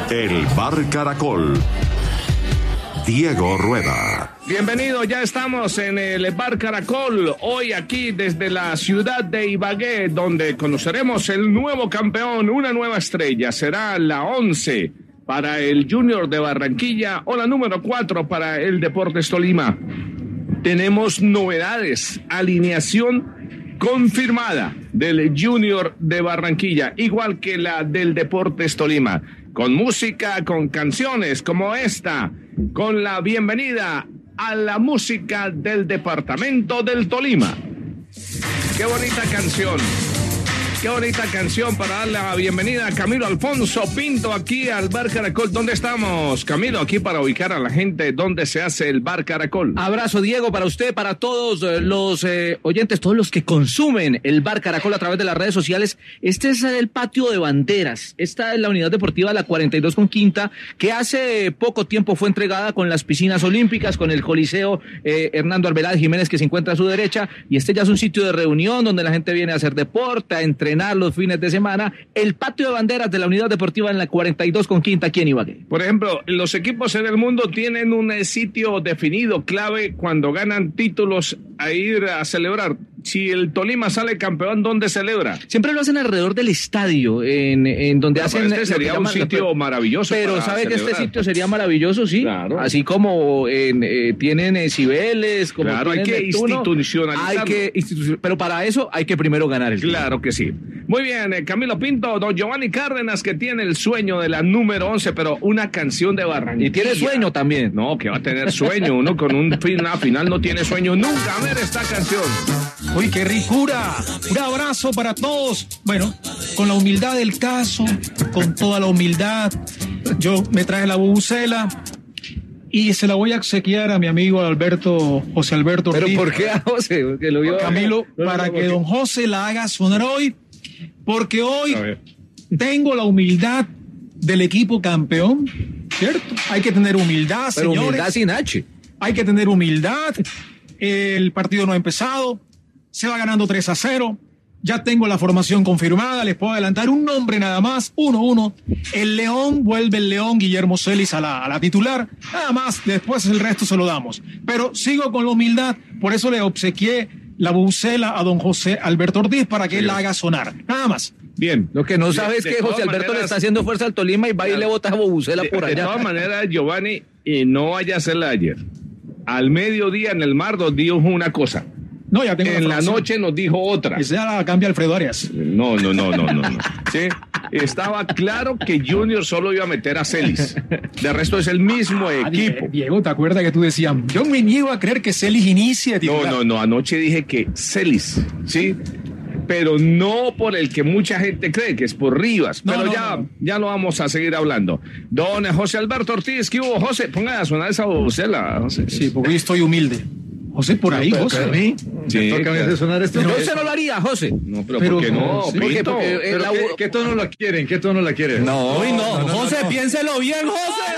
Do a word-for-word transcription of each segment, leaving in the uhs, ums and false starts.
El Bar Caracol. Diego Rueda. Bienvenido, ya estamos en el Bar Caracol, hoy aquí desde la ciudad de Ibagué, donde conoceremos el nuevo campeón, una nueva estrella, será la once para el Junior de Barranquilla o la número cuatro para el Deportes Tolima. Tenemos novedades, alineación confirmada del Junior de Barranquilla, igual que la del Deportes Tolima, con música, con canciones como esta, con la bienvenida a la música del departamento del Tolima. Qué bonita canción, qué bonita canción para dar la bienvenida a Camilo Alfonso Pinto aquí al Bar Caracol. ¿Dónde estamos, Camilo? Aquí para ubicar a la gente dónde se hace el Bar Caracol. Abrazo, Diego, para usted, para todos los eh, oyentes, todos los que consumen el Bar Caracol a través de las redes sociales. Este es el patio de banderas. Esta es la unidad deportiva La cuarenta y dos con Quinta, que hace poco tiempo fue entregada con las piscinas olímpicas, con el Coliseo eh, Hernando Arbeláez Jiménez, que se encuentra a su derecha, y este ya es un sitio de reunión donde la gente viene a hacer deporte, a entrenar los fines de semana. El patio de banderas de la unidad deportiva en La cuarenta y dos con Quinta aquí en Ibagué. Por ejemplo, los equipos en el mundo tienen un sitio definido, clave, cuando ganan títulos a ir a celebrar. Si el Tolima sale campeón, ¿dónde celebra? Siempre lo hacen alrededor del estadio, en, en donde pero hacen... Este sería un sitio pero, maravilloso. Pero sabe celebrar. Que este sitio sería maravilloso, sí. Claro. Así como en, eh, tienen eh, Cibeles, como claro, hay que Neptuno, institucionalizarlo. Hay que institucionalizarlo. Pero para eso hay que primero ganar el Claro título. que sí. Muy bien, eh, Camilo Pinto, don Giovanni Cárdenas, que tiene el sueño de la número once, pero una canción de Barranquilla. Y tiene sueño también. No, que va a tener sueño. Uno con un final, final no tiene sueño nunca. A ver esta canción. ¡Uy, qué ricura! Un abrazo para todos. Bueno, con la humildad del caso, con toda la humildad, yo me traje la bubucela y se la voy a obsequiar a mi amigo Alberto, José Alberto Ortiz. ¿Pero por qué a José? Porque lo vio Camilo, no, no, para no, que don José la haga sonar hoy, porque hoy tengo la humildad del equipo campeón, ¿cierto? Hay que tener humildad, Pero señores. humildad sin H. Hay que tener humildad. El partido no ha empezado. Se va ganando tres a cero. Ya tengo la formación confirmada. Les puedo adelantar un nombre nada más. uno uno. El León, vuelve el León Guillermo Celis a la, a la titular. Nada más. Después el resto se lo damos. Pero sigo con la humildad. Por eso le obsequié la bubucela a don José Alberto Ortiz para que sí, él la haga sonar. Nada más. Bien. Lo que no sabe es de que José Alberto maneras, le está haciendo fuerza al Tolima y va claro, y le bota a bubucela por allá. De todas maneras, Giovanni, y no vaya a hacerla ayer. Al mediodía en el mar nos dijo una cosa. No, ya tengo en la, la noche nos dijo otra. Esa la cambia Alfredo Arias. No, no, no, no, no. no. ¿Sí? Estaba claro que Junior solo iba a meter a Celis. De resto es el mismo ah, equipo. Diego, ¿te acuerdas que tú decías? Yo me niego a creer que Celis inicie. No, no, no. Anoche dije que Celis, ¿sí? Pero no por el que mucha gente cree, que es por Rivas. No, pero no, ya, no. ya lo vamos a seguir hablando. Don José Alberto Ortiz, ¿qué hubo, José? Ponga a sonar esa vocela, José. Sí, porque hoy estoy humilde. José, por ahí, no, José. ¿A mí? Sí, toca claro. sonar este. No, José no lo haría, José. No, pero, pero ¿por qué no? Sí, porque, porque, eh, pero la... ¿qué, ¿Qué tono la quieren? ¿Qué tono la quieren? No, Uy, no, no, no José, no, no. piénselo bien, José.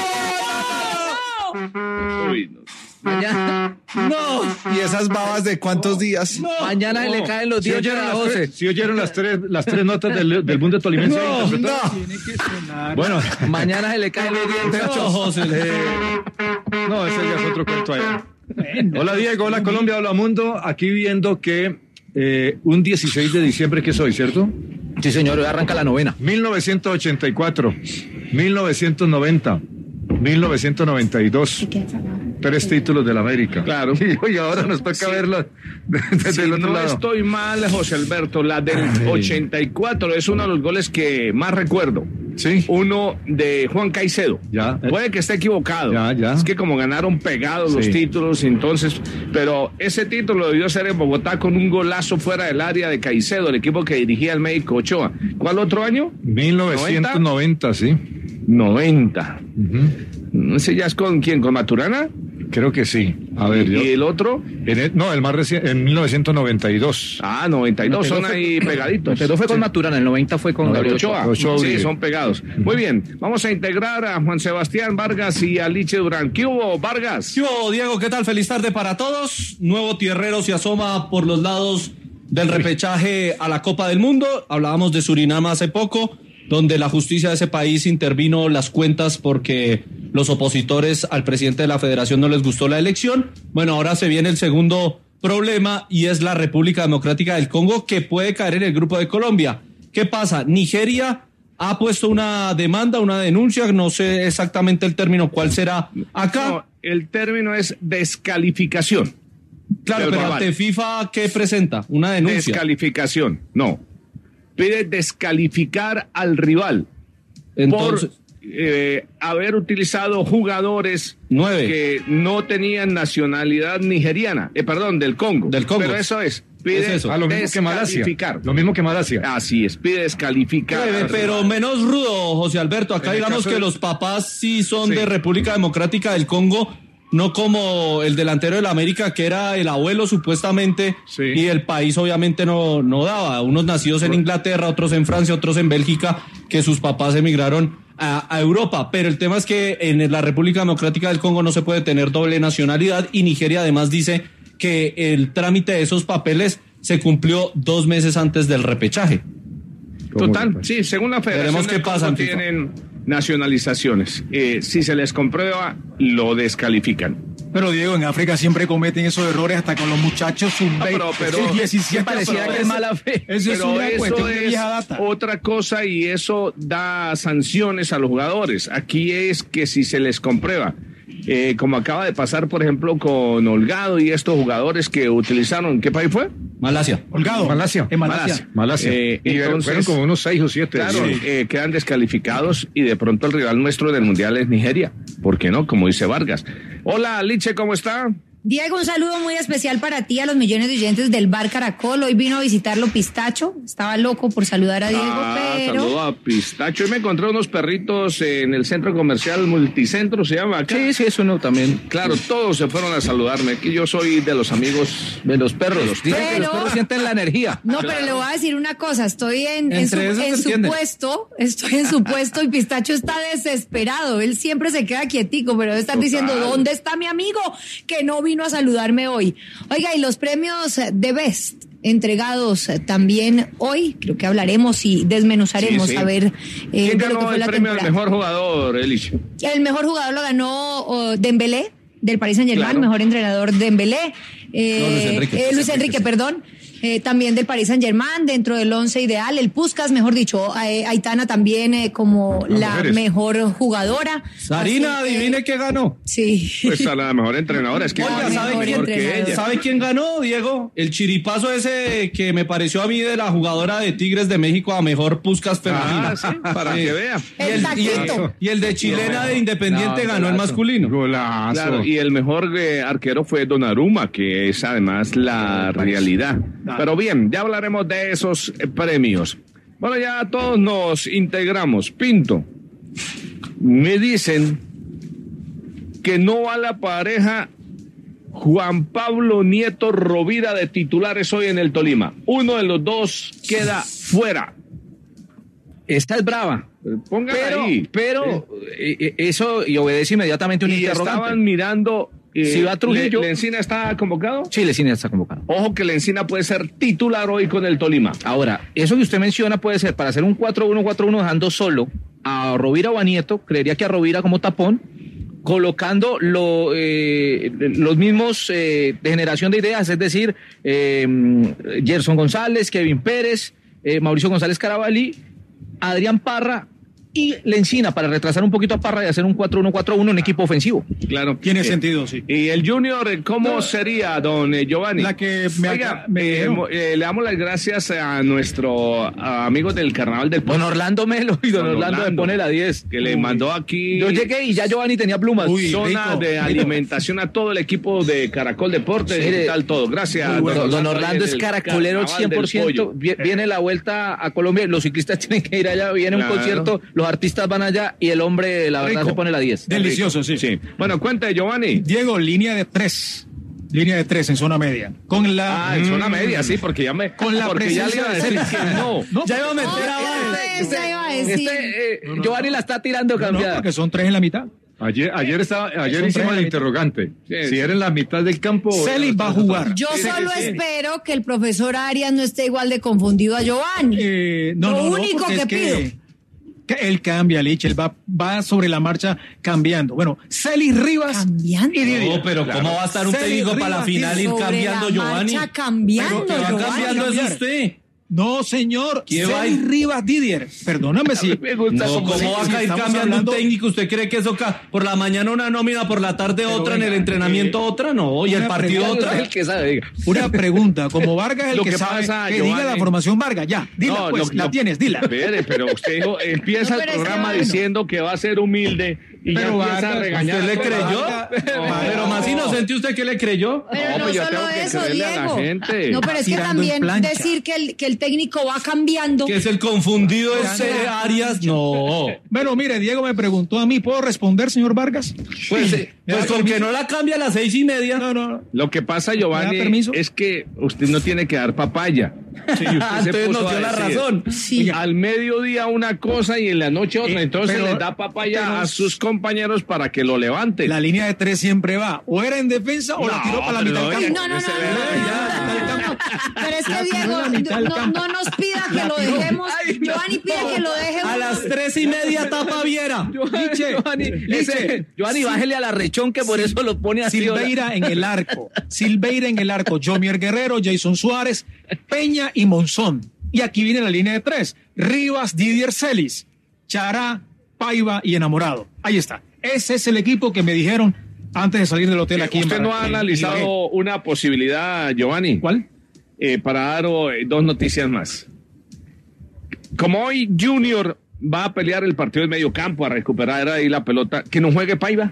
No, no. Uy, no. Mañana. No. ¿Y esas babas de cuántos días? No. Mañana no. le caen los días. Si oyeron, las tres, si oyeron las tres, las tres notas del, del mundo tolimense. No, no. Tiene que sonar. Bueno, mañana se le caen los dientes. No, José. Eh, no, ese ya es otro cuento allá. Bueno. Hola Diego, hola Colombia, hola mundo. Aquí viendo que eh, un dieciséis de diciembre, que soy, ¿cierto? Sí, señor, hoy arranca la novena. mil novecientos ochenta y cuatro, mil novecientos noventa, mil novecientos noventa y dos. Tres títulos del América. Claro. Y, y ahora nos toca sí. verlo desde sí, el otro no lado. No estoy mal, José Alberto. La del Ay. ochenta y cuatro es uno de los goles que más recuerdo. Sí. Uno de Juan Caicedo. Ya. Puede que esté equivocado. Ya, ya. Es que como ganaron pegados sí. los títulos, entonces. Pero ese título debió ser en Bogotá con un golazo fuera del área de Caicedo, el equipo que dirigía el médico Ochoa. ¿Cuál otro año? mil novecientos noventa, sí. noventa. Uh-huh. ¿Ese ya es con quién? ¿Con Maturana? Creo que sí. A ver, ¿Y yo... el otro? En el, no, el más reciente, en mil novecientos noventa y dos. Ah, noventa y dos, son fue, ahí pegaditos. Pero fue con sí. Maturana, el noventa fue con no, Gabriel Ochoa. Ochoa. Sí, son pegados. Muy bien, vamos a integrar a Juan Sebastián Vargas y a Liche Durán. ¿Qué hubo, Vargas? ¿Qué hubo, Diego? ¿Qué tal? Feliz tarde para todos. Nuevo tierrero se asoma por los lados del repechaje a la Copa del Mundo. Hablábamos de Surinam hace poco. donde la justicia de ese país intervino las cuentas porque los opositores al presidente de la federación no les gustó la elección. Bueno, ahora se viene el segundo problema y es la República Democrática del Congo, que puede caer en el grupo de Colombia. ¿Qué pasa? Nigeria ha puesto una demanda, una denuncia, no sé exactamente el término cuál será acá. No, el término es descalificación. Claro, pero ante FIFA, ¿qué presenta? Una denuncia. Descalificación, no. Pide descalificar al rival. Entonces, por eh, haber utilizado jugadores nueve que no tenían nacionalidad nigeriana, eh, perdón, del Congo. Del Congo. Pero eso es. Pide es eso. Ah, lo mismo que Malasia. Lo mismo que Malasia. Así es, pide descalificar. Nueve, pero menos rudo, José Alberto. Acá digamos que de... los papás sí son sí. de República Democrática del Congo, no como el delantero del América, que era el abuelo supuestamente, sí. y el país obviamente no, no daba. Unos nacidos en Inglaterra, otros en Francia, otros en Bélgica, que sus papás emigraron a, a Europa. Pero el tema es que en la República Democrática del Congo no se puede tener doble nacionalidad, y Nigeria además dice que el trámite de esos papeles se cumplió dos meses antes del repechaje. Total, sí, según la Federación qué pasa, tienen nacionalizaciones. Eh, si se les comprueba, lo descalifican. Pero Diego, en África siempre cometen esos errores hasta con los muchachos sub veinte. Pero, pero diecisiete parecía que es mala fe. Eso pero es una eso cuestión es de vieja data. Otra cosa, y eso da sanciones a los jugadores. Aquí es que si se les comprueba, eh, como acaba de pasar, por ejemplo, con Holgado y estos jugadores que utilizaron, ¿qué país fue? Malasia. Holgado. Malasia. En Malasia. Malasia. Eh, y entonces, fueron como unos seis o siete. Claro, sí. eh, quedan descalificados y de pronto el rival nuestro del Mundial es Nigeria. ¿Por qué no? Como dice Vargas. Hola, Liche, ¿cómo está? Diego, un saludo muy especial para ti, a los millones de oyentes del Bar Caracol. Hoy vino a visitarlo Pistacho. Estaba loco por saludar a Diego, ah, pero... Saludo a Pistacho. Y me encontré unos perritos en el centro comercial Multicentro, se llama acá. Sí, sí, eso no, también. Claro, todos se fueron a saludarme. Aquí yo soy de los amigos de los perros. De los Dicen pero... que los perros sienten la energía. No, claro. Pero le voy a decir una cosa. Estoy en, en su, en su puesto, estoy en su puesto y Pistacho está desesperado. Él siempre se queda quietico, pero debe estar Total. diciendo, ¿dónde está mi amigo que no vino a saludarme hoy? Hoy. Oiga, y los premios de Best entregados también hoy, creo que hablaremos y desmenuzaremos sí, sí. a ver eh, ¿Quién ganó el premio al mejor jugador, Elisha? El mejor jugador lo ganó oh, Dembélé, del Paris Saint-Germain, claro. Mejor entrenador Dembélé. Eh, no, Luis Enrique, eh, Luis Enrique, perdón. Eh, también del Paris Saint-Germain, dentro del once ideal, el Puskás, mejor dicho, eh, Aitana también eh, como Las la mujeres. Mejor jugadora. Sarina, Así, adivine eh, qué ganó. Sí. Pues a la mejor entrenadora, es que Oiga, ¿sabe quién, que ella. ¿Sabe quién ganó, Diego? El chiripazo ese que me pareció a mí de la jugadora de Tigres de México a mejor Puskás femenina. Ah, sí, para que vea. El y, el, y, el, y el de chilena no, de Independiente no, ganó golazo. El masculino. Golazo. Claro, y el mejor eh, arquero fue Donnarumma, que es además la realidad. Pero bien, ya hablaremos de esos eh, premios. Bueno, ya todos nos integramos. Pinto, me dicen que no va la pareja Juan Pablo Nieto Rovira de titulares hoy en el Tolima. Uno de los dos queda fuera. Esta es brava. Póngala pero, ahí. Pero eh, eso, y obedece inmediatamente un y interrogante. Estaban mirando... Eh, si va Trujillo. ¿Le, ¿Lencina está convocado? Sí, Lencina está convocado. Ojo que Lencina puede ser titular hoy con el Tolima. Ahora, eso que usted menciona puede ser para hacer un cuatro uno cuatro uno dejando solo a Rovira o a Nieto, creería que a Rovira como tapón, colocando lo, eh, los mismos eh, de generación de ideas, es decir, eh, Gerson González, Kevin Pérez, eh, Mauricio González Carabalí, Adrián Parra y Lencina para retrasar un poquito a Parra y hacer un cuatro uno cuatro uno en equipo ofensivo. Claro. Tiene eh, sentido, sí. ¿Y el Junior cómo no, sería, don eh, Giovanni? La que me, Oiga, me eh, eh, le damos las gracias a nuestro a amigo del Carnaval del Don Orlando Melo y don, don Orlando, Orlando me pone la diez. Que Uy. le mandó aquí... Yo llegué y ya Giovanni tenía plumas. Uy, zona rico, de rico. alimentación a todo el equipo de Caracol Deportes sí, y tal todo. Gracias. Bueno, don, don Orlando es caracolero cien por ciento. Viene la vuelta a Colombia, los ciclistas tienen que ir allá, viene claro. un concierto, los artistas van allá y el hombre, la verdad, rico. se pone la diez. Delicioso, sí. sí. Bueno, cuente, Giovanni. Diego, línea de tres. Línea de tres en zona media. Con la... Ah, en zona media, sí, porque ya me... Con la porque ya le iba a decir que no. no. Ya iba a meter a este, este, iba a decir. Este, eh, no, no, Giovanni la está tirando cambiada. No, porque son tres en la mitad. Ayer, ayer, estaba, ayer hicimos el interrogante. Sí, sí. Si era en la mitad del campo... Celis va a jugar. Yo sí, solo sí, sí. espero que el profesor Arias no esté igual de confundido a Giovanni. Eh, no, Lo no, único no, que es pido. Que... Él cambia, Lich, él va, va sobre la marcha cambiando. Bueno, Celis Rivas ¿Cambiando? y Didier. No, pero ¿cómo va a estar un Celis técnico para la Rivas, final ir Sobre cambiando, la Giovanni? marcha cambiando, Pero que va Giovanni. cambiando es usted. No, señor. ¿Qué va a Celis ir? Rivas Didier. Perdóname si. Me gusta No, cómo ¿cómo va a caer estamos cambiando hablando- un técnico? ¿Usted cree que eso ca- por la mañana una nómina, por la tarde Pero otra, en venga, el entrenamiento eh, otra? No, y el una partido pregunta. otra. El que sabe, diga. Una pregunta, como Vargas es el Lo que, que sabe, pasa, que diga Giovanni- la formación Vargas, ya, dila No, pues, lo- la lo- tienes, dila. Espere, pero usted dijo, empieza No, el pero es programa que, bueno. diciendo que va a ser humilde y ya Pero empieza Vargas, a regañar. ¿Usted le a toda la creyó? banda. Pero más inocente, ¿usted qué le creyó? Pero No, no, pues yo solo tengo que eso, creerle a la Diego. gente. No, pero es que Tirando en también plancha. decir que el, que el técnico va cambiando. Que es el confundido ese Arias, no. Bueno, mire, Diego me preguntó a mí, ¿puedo responder, señor Vargas? Pues, Sí. eh, ¿Me da pues con permiso? que no la cambia a las seis y media. No, no, no. Lo que pasa, ¿Me Giovanni, da permiso? es que usted no tiene que dar papaya. Sí, usted se Entonces puso nos dio a la decir, razón. Sí. Al mediodía una cosa y en la noche otra. Eh, Entonces pero- les da papaya pero- a sus compañeros para que lo levanten. La línea de tres siempre va, o era en defensa o la No, tiró para la pero mitad del no, campo. No, no, no, Ese no, verano no, ya no, no, no, no. Pero es La que tiró en Diego, la mitad del no, campo. no nos pida que La lo tiró. dejemos. Ay, no. Giovanni pide que lo dejemos. A las tres y media tapa Viera. Liche, Giovanni, Liche. ese, Giovanni, bájele a la rechón que por eso lo pone así. Silveira en el arco, Silveira en el arco, Jomier Guerrero, Jason Suárez, Peña y Monzón. Y aquí viene la línea de tres, Rivas, Didier Celis, Chará, Paiva y Enamorado. Ahí está. Ese es el equipo que me dijeron antes de salir del hotel aquí en ¿Usted no ha Barranquilla. analizado una posibilidad, Giovanni? ¿Cuál? Eh, para dar oh, eh, dos noticias más. Como hoy Junior va a pelear el partido de medio campo a recuperar ahí la pelota, que no juegue Paiva.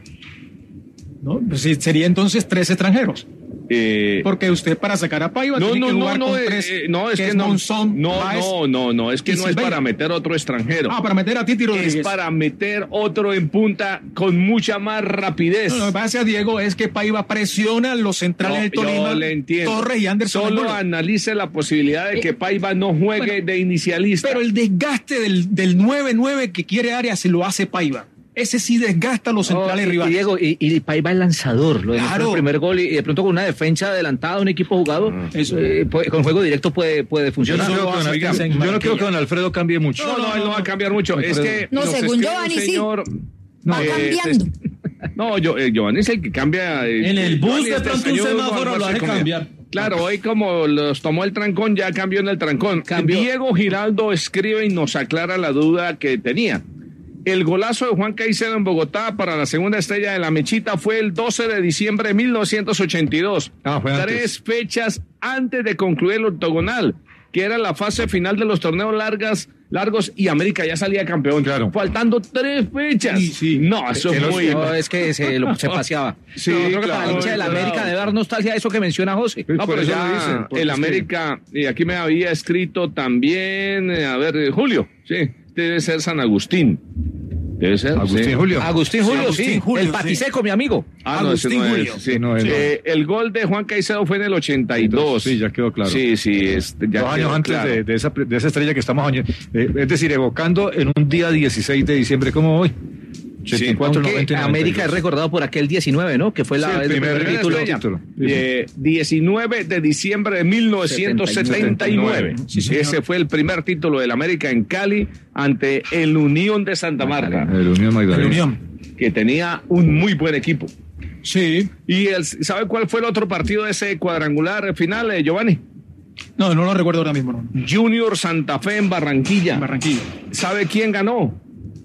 ¿No? Pues sí, sería entonces tres extranjeros. Eh, Porque usted para sacar a Paiva no, tiene no, que no, jugar no, con eh, tres, eh, no, es que, es no, Monzón, no, Báez no, no, no, es que y no es Silveira. para meter otro extranjero. Ah, para meter a Titi Rodríguez. Es para meter otro en punta con mucha más rapidez. No, lo que pasa a Diego es que Paiva presiona a los centrales No, del Tolima, yo le entiendo. Torres y Anderson. Solo Angulo. analice la posibilidad de que Paiva no juegue bueno, de inicialista. Pero el desgaste del, del nueve nueve que quiere Arias se lo hace Paiva. Ese sí desgasta a los centrales y, rivales. Diego, y, y Paiva el lanzador, lo demostró Claro. el primer gol y, y de pronto con una defensa adelantada, un equipo jugado, Eso. eh, puede- con juego directo puede, puede Yo funcionar. no, Eso creo que lo don, hace Alfredo- en yo no creo Barranquilla. que don Alfredo cambie mucho. No, no, él no va a cambiar mucho. Es que No, nos según escribe un Giovanni, sí. señor, Va eh, cambiando. No, yo, eh, Giovanni es el que cambia. eh, En el bus Giovanni de es pronto un desayuno, semáforo almuerzo lo hace y comida. cambiar. Claro, hoy como los tomó el trancón, ya cambió en el trancón. Cambió. Diego Giraldo escribe y nos aclara la duda que tenía. El golazo de Juan Caicedo en Bogotá para la segunda estrella de la Mechita fue el doce de diciembre de mil novecientos ochenta y dos. Ah, fue antes. Tres fechas antes de concluir el octogonal, que era la fase final de los torneos largas, largos y América ya salía campeón. Claro. Faltando tres fechas. Sí, sí. No, eso Que es los- muy... No, es que se, lo- se paseaba. Sí, No, yo creo que claro, para el hincha de la claro. América debe dar nostalgia eso que menciona José. Pues No, por pero eso ya lo dicen, porque el es que- América, y aquí me había escrito también, eh, a ver, eh, Julio, sí, debe ser San Agustín. Debe ser. Agustín sí. Julio. Agustín Julio, Agustín sí. Julio, el sí. patiseco, mi amigo. Ah, no, ese Agustín no es, Julio. sí. No es, no. Eh, el gol de Juan Caicedo fue en el ochenta y dos. Sí, ya quedó claro. Sí, sí, este, ya Dos años quedó antes claro. de, de esa, de esa estrella que estamos año- eh, es decir, evocando en un día dieciséis de diciembre como hoy. ochenta y cuatro, Aunque noventa y América noventa y es dos. recordado por aquel diecinueve, ¿no? Que fue la Sí, el el primer primer Primera título. estrella. título. Sí, sí. Eh, diecinueve de diciembre de mil novecientos setenta y nueve. Sí, señor. Ese fue el primer título del América en Cali ante el Unión de Santa Marta, El Unión Magdalena. La Unión. que tenía un muy buen equipo. Sí. ¿Y el, sabe cuál fue el otro partido de ese cuadrangular final, eh, Giovanni? No, no lo recuerdo ahora mismo. No. Junior Santa Fe en Barranquilla. En Barranquilla. ¿Sabe quién ganó?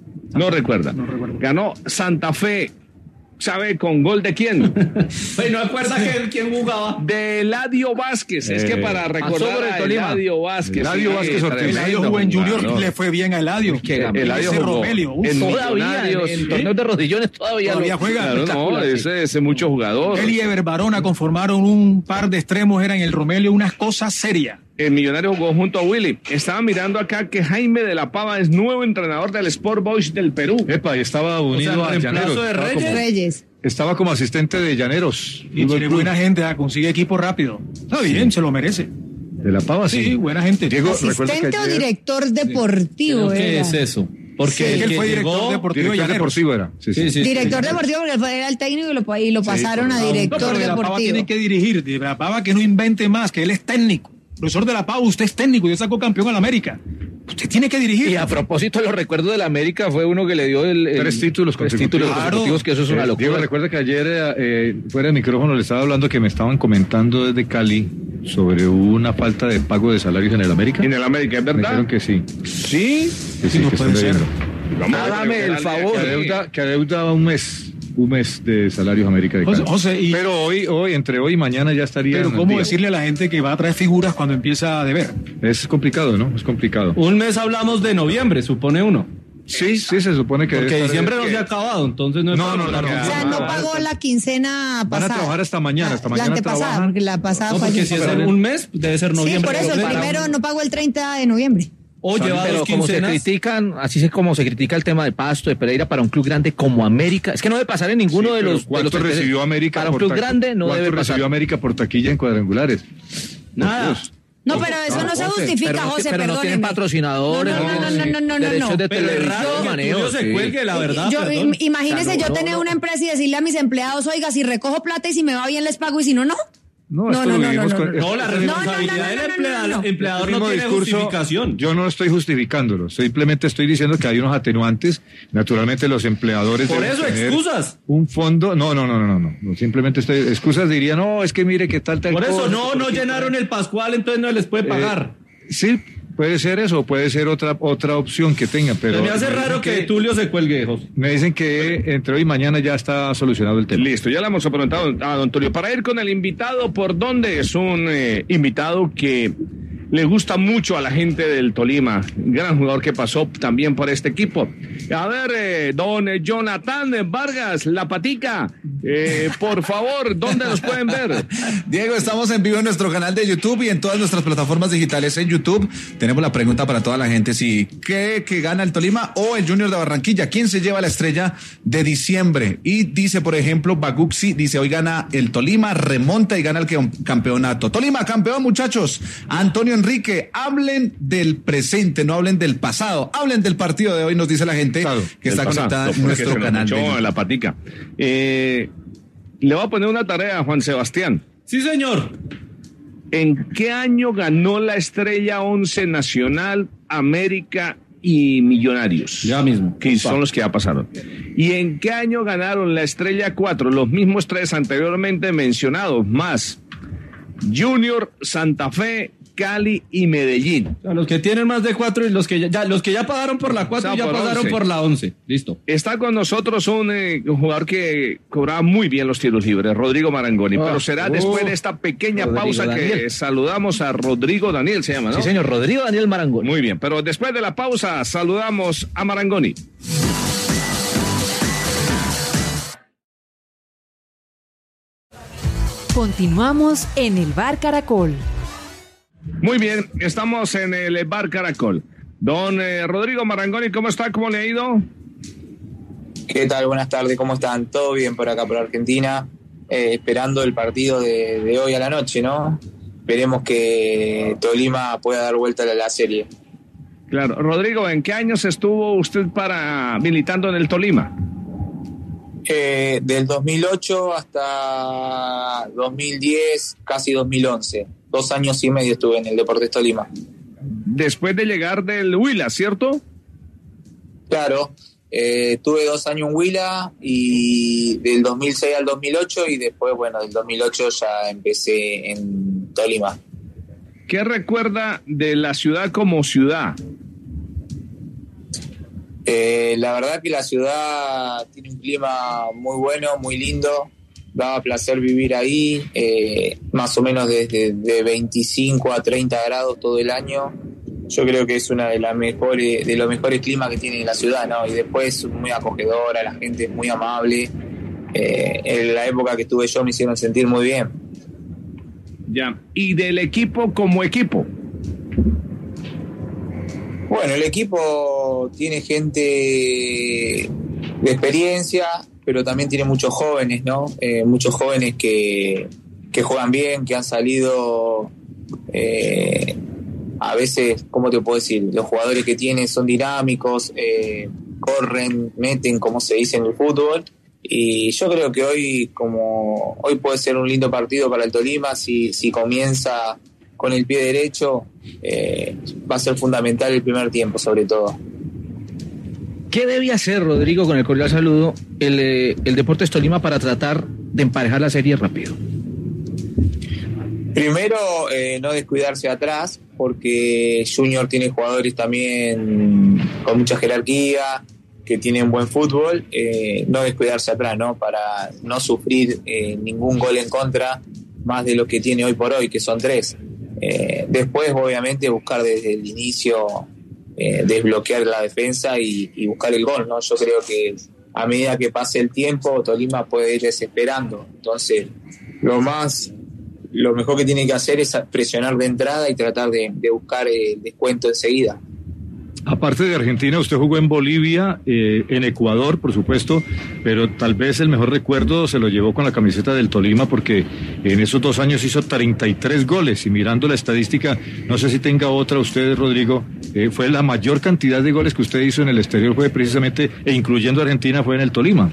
No recuerda. No recuerdo. Ganó Santa Fe. ¿Sabe con gol de quién? Pues no acuerda que quién jugaba. De Eladio Vázquez. Es que Eh, para pasó recordar por el a Tolima. Eladio Vázquez. Eladio Vázquez Ortiz. tremendo Eladio jugó en Junior, jugador. le fue bien a Eladio. Que ganó. Eladio Ese jugó Romelio, uf, en Todavía, en, Millonarios. en ¿sí? torneos de rodillones todavía, Todavía lo- juega. Claro, no, espectacular, sí. ese es mucho jugador. Él y Ever Barona conformaron un par de extremos, eran el Romelio, unas cosas serias. El Millonario jugó junto a Willy. Estaba mirando acá que Jaime de la Pava es nuevo entrenador del Sport Boys del Perú. Epa, y estaba unido sea, a reemplazo Llaneros. de Estaba Reyes. como, Reyes. estaba como asistente de Llaneros. Y tiene buena gente, ah, consigue equipo rápido. Está bien, se lo merece. De la Pava, sí. Sí, buena gente. Diego, recuerda que ¿Asistente o ayer- director deportivo? ¿Qué era? es eso? Porque Sí, el él que fue llegó- director deportivo de Director Llaneros. deportivo era. Sí, sí. Sí, sí, sí. Director deportivo, porque él era el técnico y lo, y lo pasaron a No, director pero de la Pava deportivo. tiene que dirigir. De la Pava que no invente más, que él es técnico. Profesor de la Pava, usted es técnico, yo sacó campeón a la América. Usted tiene que dirigir. Y a propósito, los recuerdos de la América fue uno que le dio el, el tres títulos tres títulos consecutivos, que eso es una eh, locura. Diego, recuerda que ayer eh, fuera de micrófono le estaba hablando que me estaban comentando desde Cali sobre una falta de pago de salarios en el América. En el América, ¿es verdad? Me dijeron que sí. ¿Sí? Que sí, no que puede están ser. debiendo. Hágame el favor. Que adeuda, que adeuda un mes, un mes de salarios América de Cali. José, José, y, Pero hoy, hoy, entre hoy y mañana ya estaría. pero ¿cómo decirle a la gente que va a traer figuras cuando empieza a deber? Es complicado, ¿no? Es complicado. Un mes hablamos de noviembre, supone uno. Sí, sí, se supone que. Porque debe estar- diciembre no que- se ha acabado, entonces no es No, para no, hablar no, de no, O sea, eso. no pagó la quincena Van pasada. a trabajar hasta mañana, hasta mañana La antepasada, trabajan. porque la pasada No, fue porque ayer. si es en un mes, debe ser Sí, noviembre. por eso, el Para- primero no pagó el treinta de noviembre. O lleva Pero dos como se quincenas. critican, así es como se critica el tema de Pasto, de Pereira para un club grande como América. Es que no debe pasar en ninguno Sí, de pero los. de ¿Cuánto los recibió América? Para un por club taqui- grande no ¿Cuánto debe pasar. recibió América por taquilla en cuadrangulares? Nada. Por Dios. No, pero eso no se justifica, pero no, José, pero no tienen perdóneme. patrocinadores, No, no, no, no, no, no, no, no, derechos no. de Pero es televisión, raro que manejo, Tulio se sí. cuelgue, la verdad. Yo, perdón. im- imagínese O sea, no, yo no, tener no. una empresa y decirle a mis empleados, oiga, si recojo plata y si me va bien les pago y si no, no. No, No, esto no, lo no, vivimos no, con- no, No, la No, no, no, responsabilidad no, del no, no, empleador, no, no. empleador Este no mismo tiene discurso, justificación. Yo no estoy justificándolo, simplemente estoy diciendo que hay unos atenuantes. Naturalmente los empleadores Por deben eso, tener excusas. un fondo. No, no, no, no, no, no. Simplemente estoy excusas diría, no, es que mire qué tal tal Por eso cosa, no, que no por aquí, llenaron el Pascual, entonces no les puede Eh, pagar. Sí, puede ser eso, puede ser otra otra opción que tengan, pero Se me hace me raro dicen que Tulio se cuelgue, José. me dicen que entre hoy y mañana ya está solucionado el tema. Listo, ya le hemos preguntado a don Tulio. Para ir con el invitado, ¿por dónde? Es un eh, invitado que le gusta mucho a la gente del Tolima. Gran jugador que pasó también por este equipo. A ver, eh, don Jonathan Vargas, La Patica, eh, por favor, ¿dónde nos pueden ver? Diego, estamos en vivo en nuestro canal de YouTube y en todas nuestras plataformas digitales en YouTube. Tenemos la pregunta para toda la gente, si ¿qué que gana el Tolima o el Junior de Barranquilla? ¿Quién se lleva la estrella de diciembre? Y dice, por ejemplo, Baguxi, dice, hoy gana el Tolima, remonta y gana el que- campeonato. Tolima, campeón, muchachos. Antonio Enrique, hablen del presente, no hablen del pasado. Hablen del partido de hoy, nos dice la gente Claro, que está El pasado, conectada en porque nuestro se nos canal. de echó YouTube. La Patica. Eh, le voy a poner una tarea a Juan Sebastián. Sí, señor. ¿En qué año ganó la Estrella once Nacional, América y Millonarios? Ya mismo. Que son los que ya pasaron. ¿Y en qué año ganaron la Estrella cuatro? Los mismos tres anteriormente mencionados, más Junior, Santa Fe, Cali y Medellín. O sea, los que tienen más de cuatro y los que ya, ya- los que ya pagaron por la cuatro O sea, ya por pagaron once. por la once. Listo. Está con nosotros un, eh, un jugador que cobraba muy bien los tiros libres, Rodrigo Marangoni, Oh, pero será oh. después de esta pequeña Rodrigo pausa que Daniel. saludamos a Rodrigo Daniel, se llama, ¿no? Sí, señor, Rodrigo Daniel Marangoni. Muy bien, pero después de la pausa saludamos a Marangoni. Continuamos en el Bar Caracol. Muy bien, estamos en el Bar Caracol. Don eh, Rodrigo Marangoni, ¿cómo está? ¿Cómo le ha ido? ¿Qué tal? Buenas tardes, ¿cómo están? ¿Todo bien por acá, por Argentina? Eh, esperando el partido de, de hoy a la noche, ¿no? Esperemos que Tolima pueda dar vuelta a la serie. Claro, Rodrigo, ¿en qué años estuvo usted para militando en el Tolima? Eh, del dos mil ocho hasta dos mil diez, casi dos mil once. Dos años y medio estuve en el Deportes Tolima. Después de llegar del Huila, ¿cierto? Claro, eh, tuve dos años en Huila y del dos mil seis al dos mil ocho y después, bueno, del dos mil ocho ya empecé en Tolima. ¿Qué recuerda de la ciudad como ciudad? Eh, la verdad que la ciudad tiene un clima muy bueno, muy lindo. Daba placer vivir ahí, eh, más o menos desde de veinticinco a treinta grados todo el año. Yo creo que es una de las mejores, de los mejores climas que tiene la ciudad, ¿no? Y después muy acogedora, la gente es muy amable. Eh, en la época que estuve yo me hicieron sentir muy bien. Ya. ¿Y del equipo como equipo? Bueno, el equipo tiene gente de experiencia, pero también tiene muchos jóvenes, ¿no? Eh, muchos jóvenes que, que juegan bien, que han salido, eh, a veces, ¿cómo te puedo decir? Los jugadores que tiene son dinámicos, eh, corren, meten, como se dice en el fútbol. Y yo creo que hoy, como hoy puede ser un lindo partido para el Tolima si, si comienza con el pie derecho, eh, va a ser fundamental el primer tiempo, sobre todo. ¿Qué debe hacer, Rodrigo, con el cordial saludo, el, eh, el Deportes Tolima para tratar de emparejar la serie rápido? Primero, eh, no descuidarse atrás, porque Junior tiene jugadores también con mucha jerarquía, que tienen buen fútbol, eh, no descuidarse atrás, ¿no? Para no sufrir eh, ningún gol en contra, más de lo que tiene hoy por hoy, que son tres. Eh, después, obviamente, buscar desde el inicio, eh, desbloquear la defensa y, y buscar el gol, ¿no? Yo creo que a medida que pase el tiempo, Tolima puede ir desesperando. Entonces, lo más, lo mejor que tiene que hacer es presionar de entrada y tratar de, de buscar el descuento enseguida. Aparte de Argentina, usted jugó en Bolivia, eh, en Ecuador, por supuesto, pero tal vez el mejor recuerdo se lo llevó con la camiseta del Tolima, porque en esos dos años hizo treinta y tres goles, y mirando la estadística, no sé si tenga otra usted, Rodrigo, eh, fue la mayor cantidad de goles que usted hizo en el exterior, fue precisamente, e incluyendo Argentina, fue en el Tolima.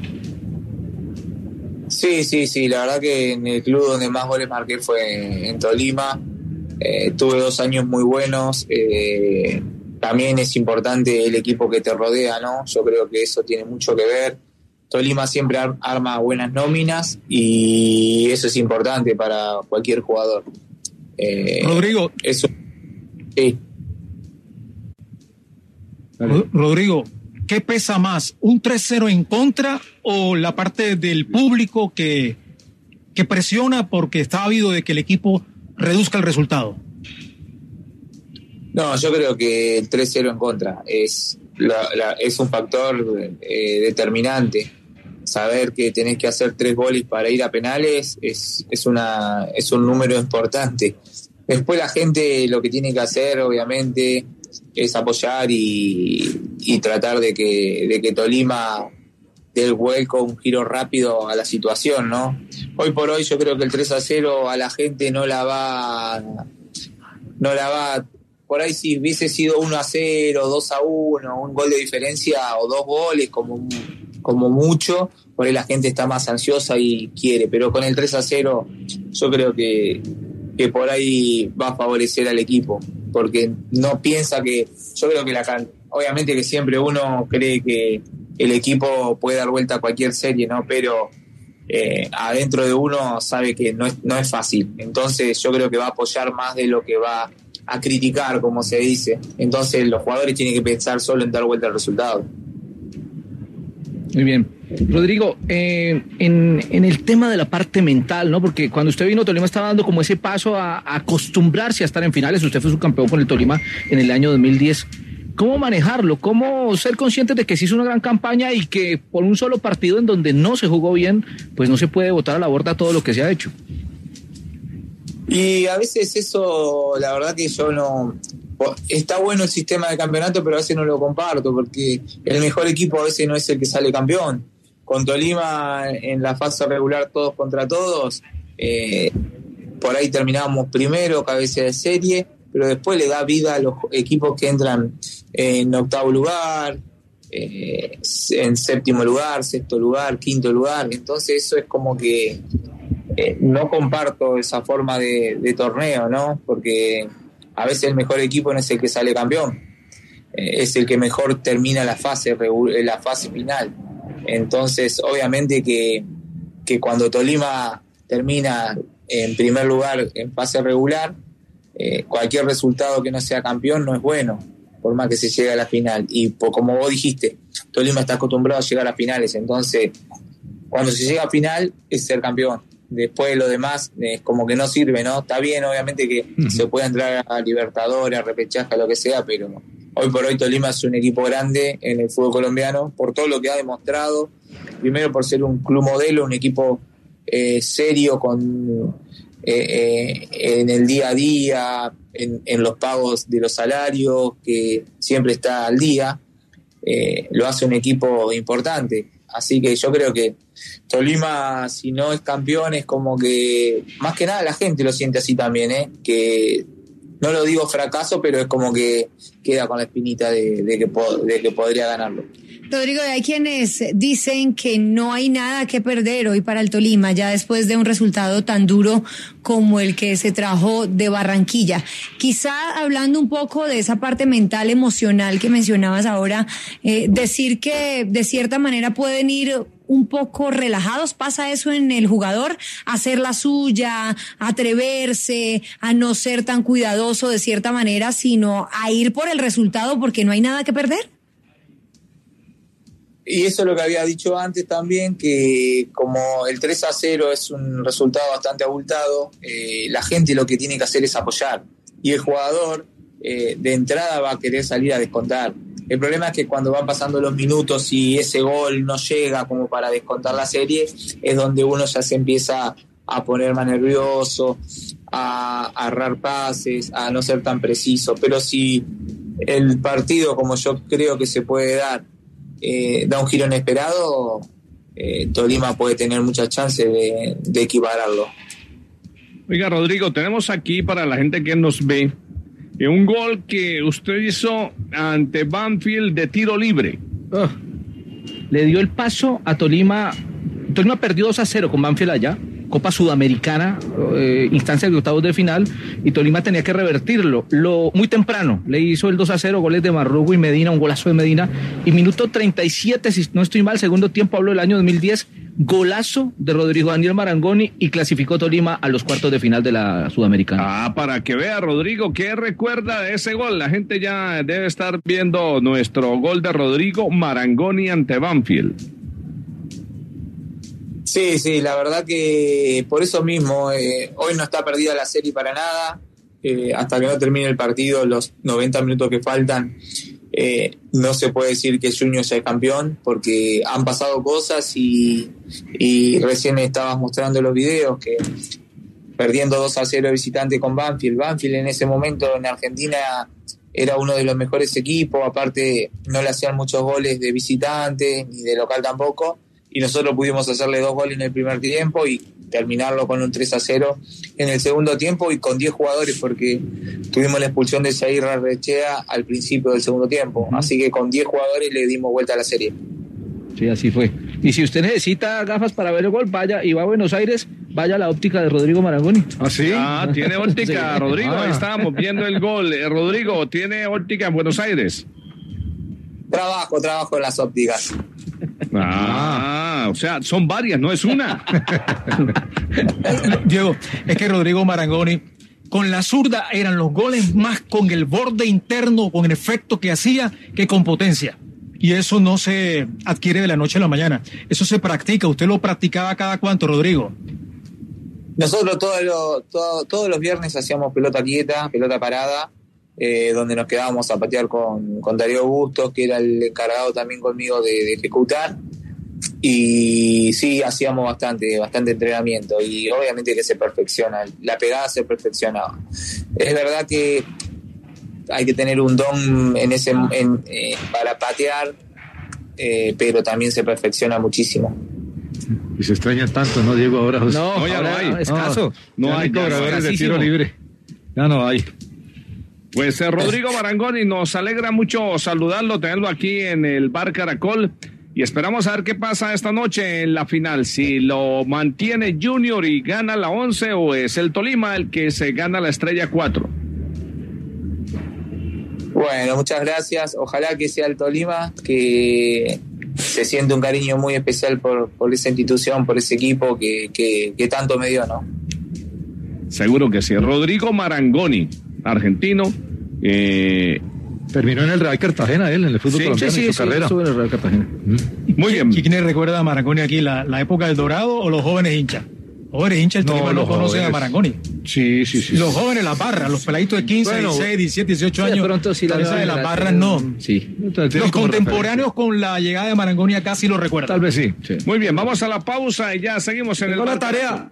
Sí, sí, sí, la verdad que en el club donde más goles marqué fue en Tolima, eh, tuve dos años muy buenos, eh, también es importante el equipo que te rodea, ¿no? Yo creo que eso tiene mucho que ver. Tolima siempre ar- arma buenas nóminas y eso es importante para cualquier jugador. Eh, Rodrigo. Eso. Sí. Rodrigo, ¿qué pesa más? ¿Un tres cero en contra o la parte del público que, que presiona porque está ávido de que el equipo reduzca el resultado? No, yo creo que el tres cero en contra es, la, la, es un factor eh, determinante. Saber que tenés que hacer tres goles para ir a penales es, es, una, es un número importante. Después la gente lo que tiene que hacer, obviamente, es apoyar y, y tratar de que, de que Tolima dé el vuelco, un giro rápido a la situación, ¿no? Hoy por hoy yo creo que el tres a cero a la gente no la va... No la va... Por ahí si hubiese sido uno a cero, dos a uno, un gol de diferencia o dos goles como, como mucho, por ahí la gente está más ansiosa y quiere, pero con el tres a cero yo creo que, que por ahí va a favorecer al equipo, porque no piensa que, yo creo que la obviamente que siempre uno cree que el equipo puede dar vuelta a cualquier serie, ¿no? Pero eh, adentro de uno sabe que no es, no es fácil, entonces yo creo que va a apoyar más de lo que va a criticar, como se dice. Entonces los jugadores tienen que pensar solo en dar vuelta al resultado. Muy bien. Rodrigo, eh, en, en el tema de la parte mental, ¿no? Porque cuando usted vino, Tolima estaba dando como ese paso a, a acostumbrarse a estar en finales. Usted fue subcampeón con el Tolima en el año dos mil diez. ¿Cómo manejarlo? ¿Cómo ser conscientes de que se hizo una gran campaña y que por un solo partido en donde no se jugó bien, pues no se puede botar a la borda todo lo que se ha hecho? Y a veces eso, la verdad que yo no... Está bueno el sistema de campeonato, pero a veces no lo comparto, porque el mejor equipo a veces no es el que sale campeón. Con Tolima en la fase regular todos contra todos, eh, por ahí terminábamos primero, cabeza de serie, pero después le da vida a los equipos que entran en octavo lugar, eh, en séptimo lugar, sexto lugar, quinto lugar. Entonces eso es como que... Eh, no comparto esa forma de, de torneo, ¿no? Porque a veces el mejor equipo no es el que sale campeón, eh, es el que mejor termina la fase la fase final. Entonces, obviamente que, que cuando Tolima termina en primer lugar en fase regular, eh, cualquier resultado que no sea campeón no es bueno, por más que se llegue a la final. Y por, como vos dijiste, Tolima está acostumbrado a llegar a finales, entonces cuando se llega a final es ser campeón. Después lo demás es como que no sirve, ¿no? Está bien, obviamente que uh-huh. se puede entrar a Libertadores, a repechaje, a lo que sea, pero hoy por hoy Tolima es un equipo grande en el fútbol colombiano por todo lo que ha demostrado. Primero por ser un club modelo, un equipo eh, serio con eh, eh, en el día a día, en, en los pagos de los salarios, que siempre está al día. Eh, lo hace un equipo importante. Así que yo creo que Tolima, si no es campeón, es como que, más que nada la gente lo siente así también, ¿eh? Que no lo digo fracaso, pero es como que queda con la espinita de, de, que, po- de que podría ganarlo. Rodrigo, hay quienes dicen que no hay nada que perder hoy para el Tolima, ya después de un resultado tan duro como el que se trajo de Barranquilla. Quizá hablando un poco de esa parte mental, emocional que mencionabas ahora, eh, decir que de cierta manera pueden ir un poco relajados, ¿pasa eso en el jugador? Hacer la suya, atreverse, a no ser tan cuidadoso de cierta manera, sino a ir por el resultado porque no hay nada que perder. Y eso es lo que había dicho antes también, que como el tres a cero es un resultado bastante abultado, eh, la gente lo que tiene que hacer es apoyar. Y el jugador eh, de entrada va a querer salir a descontar. El problema es que cuando van pasando los minutos y ese gol no llega como para descontar la serie, es donde uno ya se empieza a poner más nervioso, a, a errar pases, a no ser tan preciso. Pero si el partido, como yo creo que se puede dar, eh, da un giro inesperado, eh, Tolima puede tener muchas chances de, de equipararlo. Oiga, Rodrigo, tenemos aquí para la gente que nos ve un gol que usted hizo ante Banfield de tiro libre. Uh, le dio el paso a Tolima. Tolima perdió dos a cero con Banfield allá, Copa Sudamericana, eh, instancia de octavos de final, y Tolima tenía que revertirlo. Lo, muy temprano le hizo el dos a cero, goles de Marrugo y Medina, un golazo de Medina, y minuto treinta y siete, si no estoy mal, segundo tiempo, hablo del año dos mil diez, golazo de Rodrigo Daniel Marangoni, y clasificó Tolima a los cuartos de final de la Sudamericana. Ah, para que vea, Rodrigo, ¿qué recuerda de ese gol? La gente ya debe estar viendo nuestro gol de Rodrigo Marangoni ante Banfield. Sí, sí, la verdad que por eso mismo, eh, hoy no está perdida la serie para nada, eh, hasta que no termine el partido, los noventa minutos que faltan, eh, no se puede decir que Junior sea campeón, porque han pasado cosas y, y recién estabas mostrando los videos que perdiendo dos a cero de visitante con Banfield, Banfield en ese momento en Argentina era uno de los mejores equipos, aparte no le hacían muchos goles de visitante, ni de local tampoco, y nosotros pudimos hacerle dos goles en el primer tiempo y terminarlo con un tres a cero en el segundo tiempo y con diez jugadores, porque tuvimos la expulsión de Jair Arrechea al principio del segundo tiempo, uh-huh. Así que con diez jugadores le dimos vuelta a la serie. Sí, así fue. Y si usted necesita gafas para ver el gol, vaya y va a Buenos Aires, vaya a la óptica de Rodrigo Marangoni. ¿Ah, sí? Ah, tiene óptica, sí. Rodrigo, Ah. ahí estábamos viendo el gol. Eh, Rodrigo, ¿tiene óptica en Buenos Aires? Trabajo, trabajo en las ópticas. Ah, o sea, son varias, no es una. Diego, es que Rodrigo Marangoni, con la zurda eran los goles más con el borde interno, con el efecto que hacía, que con potencia. Y eso no se adquiere de la noche a la mañana. Eso se practica. ¿Usted lo practicaba cada cuánto, Rodrigo? Nosotros todos los, todo, todos los viernes hacíamos pelota quieta, pelota parada, eh, donde nos quedábamos a patear con, con Darío Bustos, que era el encargado también conmigo de, de ejecutar. Y sí, hacíamos bastante, bastante entrenamiento y obviamente que se perfecciona, la pegada se perfeccionaba. Es verdad que hay que tener un don en ese en, eh, para patear, eh, pero también se perfecciona muchísimo. Y se extraña tanto, ¿no, Diego? Ahora, José. No, No, ya no hay. escaso. No, no hay cobradores de tiro escasísimo. libre. Ya no hay. Pues eh, Rodrigo Marangoni, nos alegra mucho saludarlo, tenerlo aquí en el Bar Caracol y esperamos a ver qué pasa esta noche en la final, si lo mantiene Junior y gana la once o es el Tolima el que se gana la estrella cuatro. Bueno, muchas gracias, ojalá que sea el Tolima, que se siente un cariño muy especial por, por esa institución, por ese equipo que, que, que tanto me dio, ¿no? Seguro que sí. Rodrigo Marangoni, argentino, eh, terminó en el Real Cartagena, él, en el fútbol Sí, colombiano, sí, en su sí, carrera. estuvo en el Real Cartagena. muy bien. ¿Y quiénes recuerda a Marangoni aquí? ¿La, la época del Dorado o los jóvenes hinchas? Jóvenes hinchas, el No, Tolima no los conocen jóvenes. a Marangoni. Sí, sí, sí. Los jóvenes, las barras, los peladitos de quince, Bueno, dieciséis, diecisiete, dieciocho de años. pronto sí la cabeza de nueva las generación. barras no. Sí. Los contemporáneos con la llegada de Marangoni acá sí lo recuerdan. Tal vez sí. Sí. Muy bien, vamos a la pausa y ya seguimos en el Tengo la Bar tarea. Caracol.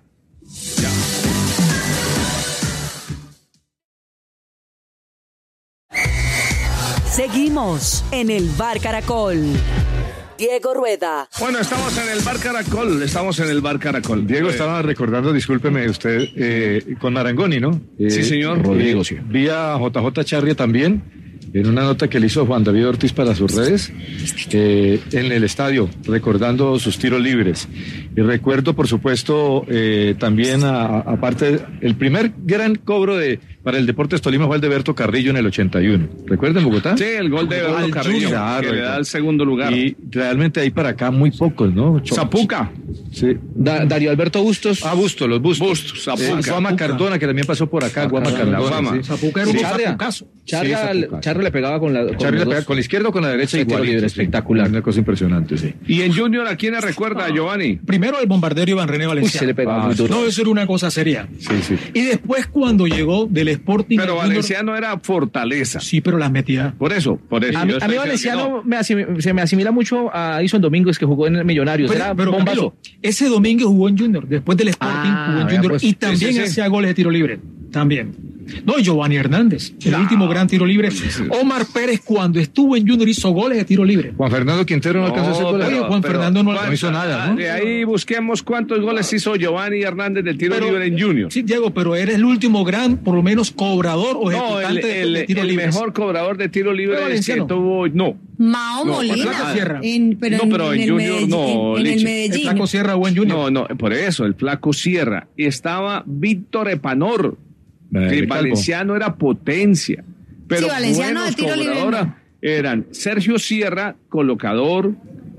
Seguimos en el Bar Caracol. Diego Rueda. Bueno, estamos en el Bar Caracol, estamos en el Bar Caracol. Diego, Eh, estaba recordando, discúlpeme usted, eh, con Marangoni, ¿no? Eh, Sí, señor. eh, Rodrigo, sí. Vi a J J Charria también, en una nota que le hizo Juan David Ortiz para sus redes, eh, en el estadio, recordando sus tiros libres. Y recuerdo, por supuesto, eh, también, aparte, el primer gran cobro de para el Deportes Tolima fue el de Berto Carrillo en el ochenta y uno. ¿Recuerdan Bogotá? Sí, el gol de Berto Carrillo, claro, que le da el segundo lugar. Y realmente ahí para acá muy pocos, ¿no? Zapuca. Sí. Da, Darío Alberto Bustos. Ah, Bustos, los Bustos. Bustos, Zapuca. Eh, Guama Cardona, que también pasó por acá. Guama Cardona. Sí. Zapuca era un zapucazo. Charra, sí, Charra le pegaba con la, con Charra le pegaba con la izquierda o con la derecha igual. Libre, espectacular. Una cosa impresionante, sí. ¿Y en Junior a quién le recuerda, ah. Giovanni? Primero el bombardero Iván René Valenciano. Uy, se le pegaba ah, muy duro. No, eso era una cosa seria. Sí, sí. Y después cuando llegó del Sporting... Pero Valenciano era fortaleza. Sí, pero las metía. Por eso, por eso. A mí, a mí Valenciano no. me asimila, se me asimila mucho a Edison Domínguez, que jugó en Millonarios. Pero, era pero Camilo, ese Domínguez jugó en Junior, después del Sporting ah, jugó en Junior pues, y también sí, sí, hacía sí. goles de tiro libre. También. No, Giovanni Hernández, el no. último gran tiro libre. Omar Pérez, cuando estuvo en Junior, hizo goles de tiro libre. Juan Fernando Quintero no, no alcanzó a hacer goles. Oye, Juan pero, Fernando no, no hizo nada, ¿no? De ahí busquemos cuántos goles hizo Giovanni Hernández de tiro pero, libre en Junior. Sí, Diego, pero eres el último gran, por lo menos, cobrador o no, ejecutante el, el, de, de tiro el libre. El mejor cobrador de tiro libre es que tuvo. No. Mao no, Molina. En, pero no, pero en, en, en Junior Medellín, no. En, en el Medellín. El Flaco Sierra o en Junior. No, no, por eso, el Flaco Sierra. Estaba Víctor Epanor. Que Valenciano era potencia. Pero sí, Valenciano de tiro libre. Eran Sergio Sierra, colocador,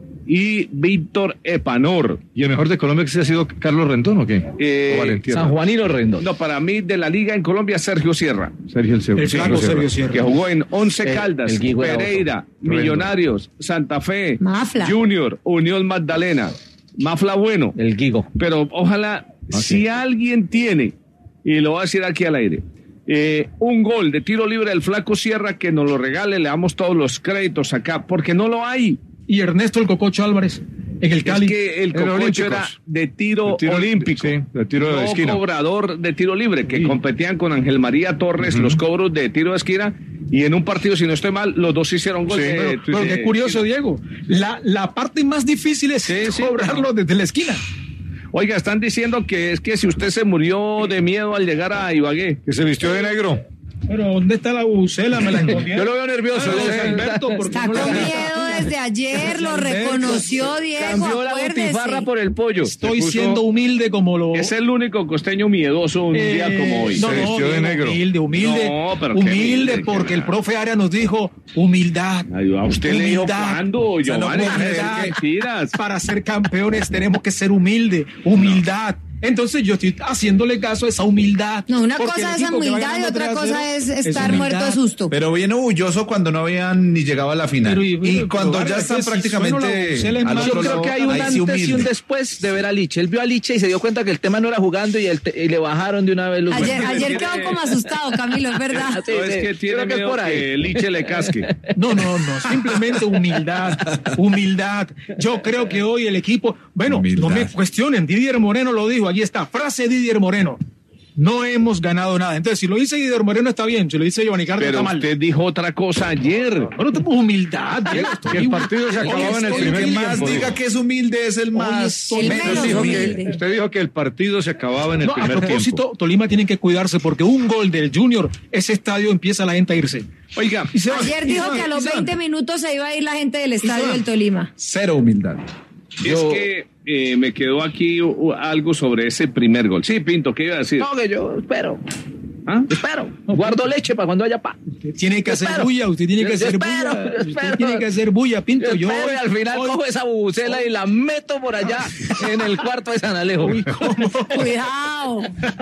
y Víctor Epanor. ¿Y el mejor de Colombia que se ha sido Carlos Rendón o qué? Eh, o San Juanino Rendón. No, para mí de la liga en Colombia, Sergio Sierra. Sergio el, el Flaco Sergio Sierra. Que jugó en Once Caldas, el, el Pereira, Millonarios, Santa Fe, Mafla. Junior, Unión Magdalena. Mafla bueno. El Guigo. Pero ojalá, okay. si alguien tiene, y lo voy a decir aquí al aire, eh, un gol de tiro libre del Flaco Sierra, que nos lo regale, le damos todos los créditos acá, porque no lo hay. Y Ernesto el Cococho Álvarez en el Cali. Es que el Cococho era de tiro, de tiro olímpico, sí, de tiro de no esquina. Cobrador de tiro libre, que sí. competían con Ángel María Torres, uh-huh. los cobros de tiro de esquina, y en un partido, si no estoy mal, los dos hicieron gol. Sí, de, pero, de, pero de, qué curioso, de, Diego. La, la parte más difícil es sí, sí, cobrarlo no. desde la esquina. Oiga, están diciendo que es que si usted se murió de miedo al llegar a Ibagué, que se vistió de negro. Pero ¿dónde está la bucela? Me la encontré. Yo lo veo nervioso. Ah, Alberto, está no con miedo desde ayer, lo reconoció Diego. Cambió la butifarra por el pollo. Estoy puso... siendo humilde como lo... Es el único costeño miedoso un eh, día como hoy. No, se no, vistió de negro. Humilde, humilde. No, pero humilde, humilde porque el profe Arias nos dijo humildad. Ay, ¿a usted humildad. le dijo cuándo, Giovanni? Humildad. Para ser campeones tenemos que ser humilde, humildad. No. Entonces yo estoy haciéndole caso a esa humildad. No, una cosa es esa humildad y otra cosa es estar es muerto de susto. Pero bien orgulloso cuando no habían ni llegado a la final. Pero, y, y cuando pero, ya están si prácticamente... Si la, yo creo que hay un antes humilde. y un después de ver a Liche. Él vio a Liche y se dio cuenta que el tema no era jugando y, el te, y le bajaron de una vez los... Ayer, ayer quedó como asustado, Camilo, es verdad. Sí, no, es que tiene miedo que, por ahí. que Liche le casque. No, no, no, simplemente humildad, humildad. Yo creo que hoy el equipo... Bueno, humildad. No me cuestionen, Didier Moreno lo dijo, allí está, frase de Didier Moreno. No hemos ganado nada. Entonces, si lo dice Didier Moreno está bien, si lo dice Giovanni Carlos está mal. Pero usted dijo otra cosa ayer. Bueno, tenemos humildad, Diego. Que el partido se acababa en el primer tiempo. El que más diga que es humilde es el más... El menos dijo humilde. Que, usted dijo que el partido se acababa en el no, primer tiempo. A propósito, tiempo. Tolima tiene que cuidarse porque un gol del Junior, ese estadio empieza la gente a irse. Oiga, y se va, ayer dijo que a los veinte minutos se iba a ir la gente del estadio del Tolima. Cero humildad. Es yo, que eh, me quedó aquí uh, algo sobre ese primer gol. Sí, Pinto, ¿qué iba a decir? No, que yo espero. ¿Ah? Espero. Guardo leche para cuando haya pa. Usted tiene que hacer espero. bulla, usted tiene que yo hacer espero, bulla. Espero. Usted tiene que hacer bulla, Pinto. Yo, yo espero, y al final hoy, cojo esa bubucela hoy, y la meto por allá en el cuarto de San Alejo. Uy, ¿cómo? Cuidado.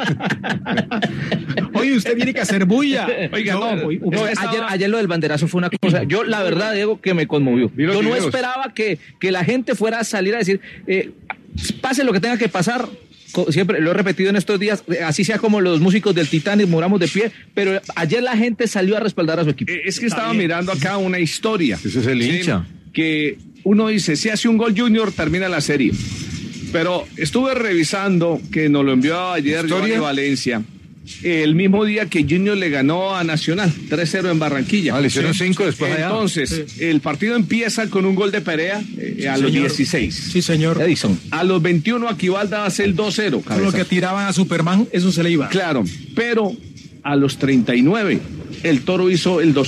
Oye, usted tiene que hacer bulla. Oiga, no, no, hoy, no, estaba... ayer, ayer lo del banderazo fue una cosa. Yo, la verdad, Diego, que me conmovió. Yo no esperaba que, que la gente fuera a salir a decir, eh, pase lo que tenga que pasar. Siempre lo he repetido en estos días, así sea como los músicos del Titanic, muramos de pie, pero ayer la gente salió a respaldar a su equipo. Es que estaba mirando acá una historia. Ese es el hincha. ¿Sí? Que uno dice, si hace un gol Junior, termina la serie. Pero estuve revisando, que nos lo envió ayer Giovanni Valencia, el mismo día que Junior le ganó a Nacional, tres cero en Barranquilla. Ah, le hicieron cinco después allá. Entonces, sí. el partido empieza con un gol de Perea eh, a sí, los señor. dieciséis. Sí, señor. Edison. A los veintiuno, Aquivalda hace el dos cero. Con lo que tiraban a Superman, eso se le iba. Claro, pero a los treinta y nueve, el Toro hizo el dos uno.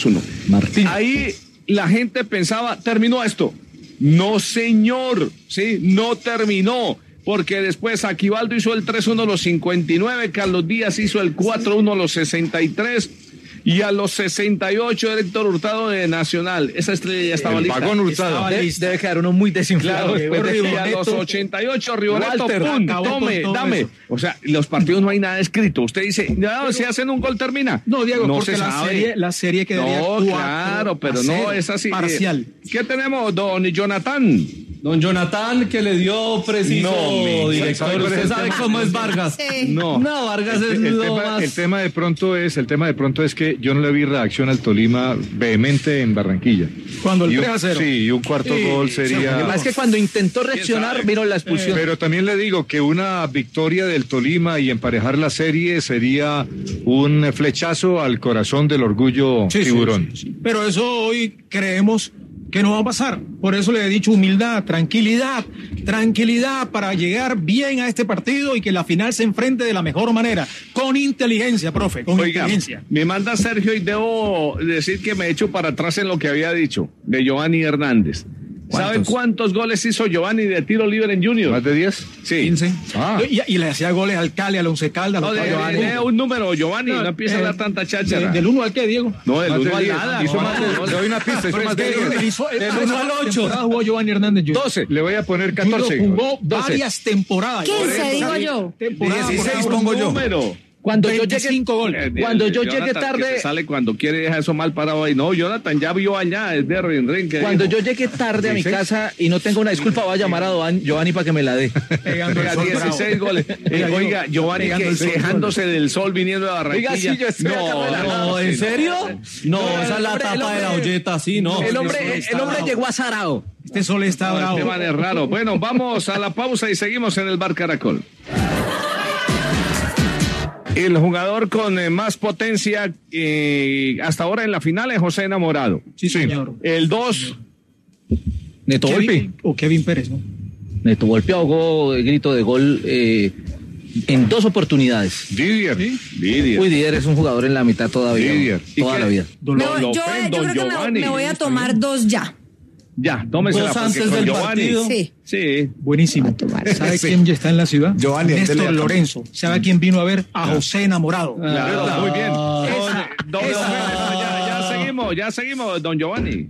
Martín. Ahí la gente pensaba, terminó esto. No, señor, sí, no terminó. Porque después Aquivaldo hizo el tres uno a los cincuenta y nueve, Carlos Díaz hizo el cuatro uno a los sesenta y tres y a los sesenta y ocho Héctor Hurtado de Nacional. Esa estrella ya estaba el lista. Vagón Hurtado. Debe, debe quedar uno muy desinflado. Claro, después de, a los ochenta y ocho Rigoletto, pum, tome, dame. Eso. O sea, los partidos no hay nada escrito. Usted dice, no, si hacen un gol termina. No, Diego, no porque se la sabe. serie, la serie quedaría No, cuatro claro, pero no es así. Parcial. ¿Qué tenemos, don Jonathan? Don Jonathan, que le dio preciso No, director. Usted sabe cómo es Vargas. Sí. No. No, Vargas es El, el, lo tema, más... el tema de pronto es, el tema de pronto es que yo no le vi reacción al Tolima vehemente en Barranquilla. Cuando el Y un- tres a cero. Sí, y un cuarto Sí, gol sí, sería... Es que cuando intentó reaccionar, vino la expulsión. Pero también le digo que una victoria del Tolima y emparejar la serie sería un flechazo al corazón del orgullo Sí, sí, tiburón. sí, sí. Pero eso hoy creemos que no va a pasar. Por eso le he dicho humildad, tranquilidad, tranquilidad para llegar bien a este partido y que la final se enfrente de la mejor manera, con inteligencia, profe, con Oiga, inteligencia. me manda Sergio y debo decir que me echo para atrás en lo que había dicho de Giovanni Hernández. ¿Saben cuántos goles hizo Giovanni de tiro libre en Junior? ¿Más de diez? Sí. quince. Ah. Y, y le hacía goles al Cali, al Once Caldas, No, al de, de, Giovanni. de un número, Giovanni, no, No, empieza eh, a dar tanta cháchara. De- ¿Del uno al qué, Diego? No, del Más de uno al diez. nada. Hizo no, más de- no, le doy una pista, hizo Pero más es de que diez. él hizo- él- Del él- uno al ocho. temporada jugó Giovanni Hernández Junior. doce. Le voy a poner Junior catorce. jugó doce. varias temporadas. quince, digo yo. Temporada dieciséis por pongo yo. número. Cuando yo llegué, veinticinco goles. Eh, cuando el- yo Jonathan, llegué que tarde, se sale cuando quiere dejar eso mal parado ahí. No, Jonathan ya vio allá, es de Rin Rin. que cuando dijo. yo llegué tarde a mi casa y no tengo una disculpa, voy a llamar a Don Giovanni para que me la dé. Pegando el Oiga, sol dieciséis bravo. goles. Eh, oiga, Giovanni Pegando que el sol quejándose del sol viniendo de Barranquilla. Oiga, sí, yo estoy acá relajado. No, ¿en sí, serio? No, No, esa es el la hombre- el tapa de la hombre- olleta, sí, no. El hombre, Este sol está el hombre bravo. llegó a Sarao. Este sol está No, bravo. este man es raro. Bueno, vamos a la pausa y seguimos en el Bar Caracol. El jugador con eh, más potencia eh, hasta ahora en la final es José Enamorado. Sí, señor. El dos, Neto Volpi. Kevin, o Kevin Pérez, ¿no? Neto Volpi ahogó el grito de gol eh, en dos oportunidades. Didier. Didier. Uy, Didier es un jugador en la mitad todavía. Didier. Toda ¿Y la qué? vida. Me voy- Lo- yo Lofen, yo don creo que me, Giovanni. me voy a tomar dos ya. Ya, tómesela Dos porque antes con del Giovanni. partido. Sí. Sí. Buenísimo. ¿Sabe Sí. quién ya está en la ciudad? Giovanni, Néstor dele a- Lorenzo. ¿Sabe quién vino a ver? A José Enamorado. Claro, muy bien. Don, Esa- don esa- Lofen, ya, ya seguimos, ya seguimos, don Giovanni.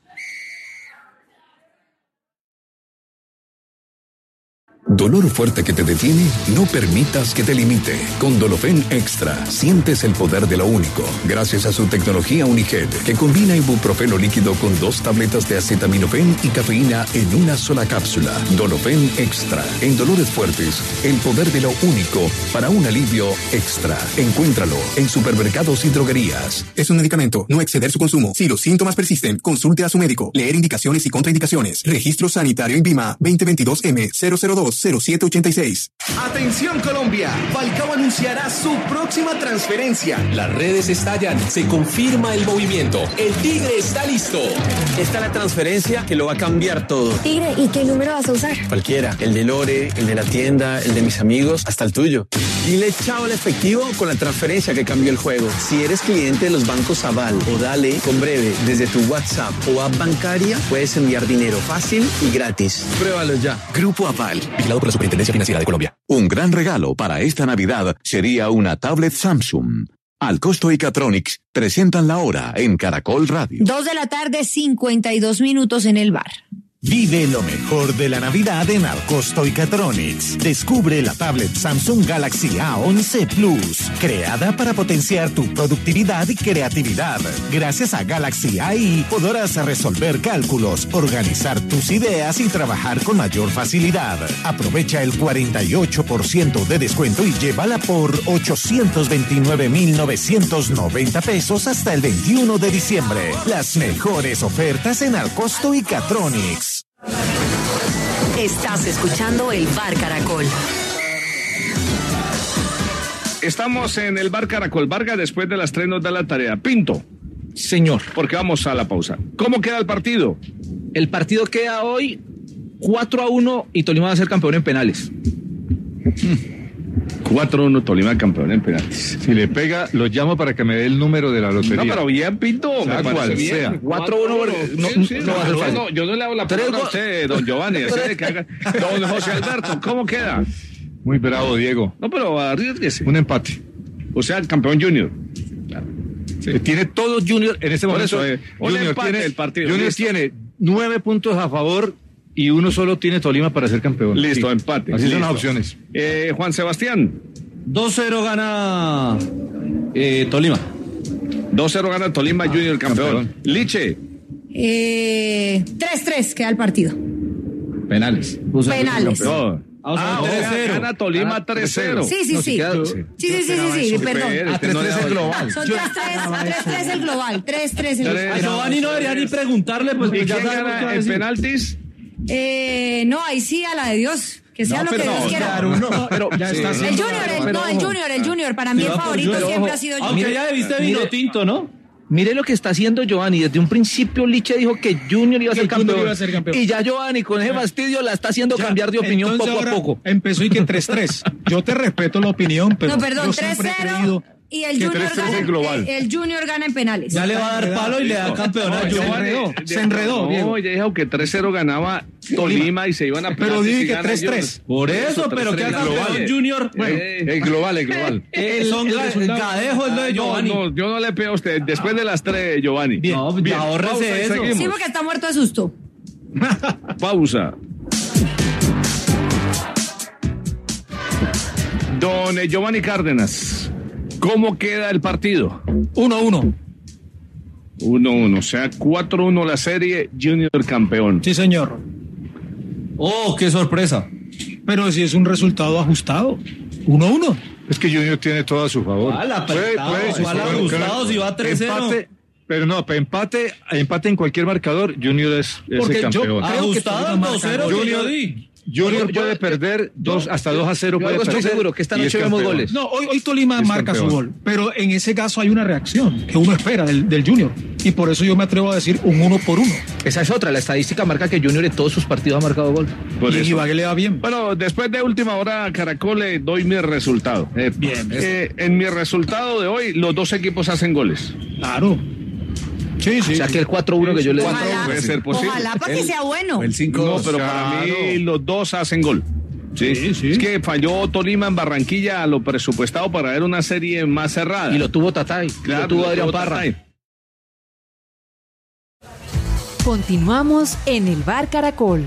¿Dolor fuerte que te detiene? No permitas que te limite. Con Dolofen Extra sientes el poder de lo único. Gracias a su tecnología Unihead, que combina ibuprofeno líquido con dos tabletas de acetaminofén y cafeína en una sola cápsula. Dolofen Extra. En dolores fuertes, el poder de lo único para un alivio extra. Encuéntralo en supermercados y droguerías. Es un medicamento, no exceder su consumo. Si los síntomas persisten, consulte a su médico. Leer indicaciones y contraindicaciones. Registro sanitario INVIMA veinte veintidós M cero cero dos cero siete ochenta y seis. Atención Colombia, Falcao anunciará su próxima transferencia. Las redes estallan, se confirma el movimiento. El Tigre está listo. Esta es la transferencia que lo va a cambiar todo. Tigre, ¿y qué número vas a usar? Cualquiera, el de Lore, el de la tienda, el de mis amigos, hasta el tuyo. Dile chao al efectivo con la transferencia que cambió el juego. Si eres cliente de los bancos Aval o Dale, con Breve, desde tu WhatsApp o app bancaria, puedes enviar dinero fácil y gratis. Pruébalo ya. Grupo Aval, vigilado por la Superintendencia Financiera de Colombia. Un gran regalo para esta Navidad sería una tablet Samsung. Alcosto y Catronics presentan la hora en Caracol Radio. Dos de la tarde, cincuenta y dos minutos en el bar. Vive lo mejor de la Navidad en Alcosto y Catronics. Descubre la tablet Samsung Galaxy A once Plus, creada para potenciar tu productividad y creatividad. Gracias a Galaxy A I podrás resolver cálculos, organizar tus ideas y trabajar con mayor facilidad. Aprovecha el cuarenta y ocho por ciento de descuento y llévala por ochocientos veintinueve mil novecientos noventa pesos hasta el veintiuno de diciembre. Las mejores ofertas en Alcosto y Catronics. Estás escuchando el Bar Caracol. Estamos en el Bar Caracol. Vargas, después de las tres nos da la tarea. Pinto. Señor. Porque vamos a la pausa. ¿Cómo queda el partido? El partido queda hoy cuatro a uno y Tolima va a ser campeón en penales. cuatro uno Tolima campeón en penaltis. Si le pega, lo llamo para que me dé el número de la lotería. No, pero bien, Pinto, sea, me parece cual bien. sea. cuatro uno, no, sí, sí, no va a ser no, fácil. no, yo no le hago la palabra a usted, don Giovanni. Ese que haga. Don José Alberto, ¿cómo queda? Muy bravo, Diego. No, pero arriesguese. Un empate. O sea, campeón junior. Sí. Tiene todo Junior en este Por momento. eso, eh, un Junior empate tiene, el partido. Junior Listo. tiene nueve puntos a favor y uno solo tiene Tolima para ser campeón. Listo, Sí. empate. Así Listo. son las opciones. Eh, Juan Sebastián. dos cero gana eh, Tolima. dos cero gana Tolima Junior campeón. campeón. Liche. Eh, tres tres queda el partido. Penales. Penales. No. Ah, o sea, o sea, tres cero. gana Tolima tres cero. Sí, sí, No, sí. si queda- Sí, sí, sí, sí, sí, perdón. A tres tres el global. Son tres tres el global. tres tres el Tres. global. A Giovanni no debería ni preguntarle, pues, ¿Y pues ya quién sabemos qué va gana a en decir. penaltis? Eh, no, ahí sí a la de Dios. Que sea lo que Dios quiera. Pero ya está El haciendo- Junior, el, no, el Junior, el Junior. Para mí el Cuidado por favorito Junior, siempre ojo. ha sido Aunque Junior. ya bebiste vino Mire- tinto, ¿no? Mire lo que está haciendo Giovanni. Desde un principio Liche dijo que Junior iba a Que ser Junior campeón. iba a ser campeón. Y ya Giovanni con ese fastidio la está haciendo Ya, cambiar de opinión entonces poco a ahora poco. Empezó y que tres tres. Yo te respeto la opinión, pero No, perdón, yo tres siempre he cero. creído Y el que Junior, tres tres gana, es global. el, el Junior gana en penales. Ya le va a dar palo y le da campeonato. No, Se Giovanni, enredó, de- se enredó, No, Diego. ya dijo que tres cero ganaba Tolima y se iban a Pero penales dije y que gana tres Junior. tres. Por eso, pero tres que tres haga global. campeón Junior. Bueno, El global, el global. Eh, son el el, resultado- cadejo es lo de No, Giovanni. no, yo no le pego a usted. Después de las tres, Giovanni. Bien, no, ya Bien, ahórrese pausa y eso. seguimos. Sí, porque está muerto de susto. Pausa. Don eh, Giovanni Cárdenas, ¿cómo queda el partido? uno uno. uno uno, o sea, cuatro uno la serie, Junior campeón. Sí, señor. Oh, qué sorpresa. Pero si es un resultado ajustado. uno uno. Es que Junior tiene todo a su favor. ¿Cuál apretado? ¿Cuál ajustado si va tres cero? Empate, pero no, empate, empate en cualquier marcador, Junior es, es Porque el yo campeón. creo que Ajustado Tolima dos cero marca- que yo Junior- di. Junior Yo- puede yo- perder dos, hasta dos a cero. yo Puede algo estoy perder seguro, que esta y es noche vemos campeón. goles. No, hoy, hoy Tolima Es marca campeón. su gol, pero en ese caso hay una reacción que uno espera del, del Junior. Y por eso yo me atrevo a decir un uno por uno. Esa es otra. La estadística marca que Junior en todos sus partidos ha marcado gol. Por y eso. Ibagué le va bien. Bueno, después de última hora, Caracol, le doy mi resultado. Eh, Bien, eh, en mi resultado de hoy, los dos equipos hacen goles. Claro. Sí, sí. O sea que el cuatro uno que yo le Ojalá, dije. Puede ser posible. ojalá para que sea bueno. El cinco No, dos. pero para Claro. mí los dos hacen gol. Sí, Sí, sí. Es que falló Tolima en Barranquilla a lo presupuestado para ver una serie más cerrada. Y lo tuvo Tatay. y Claro, lo tuvo lo Adrián tuvo Parra. Tatay. Continuamos en el Bar Caracol.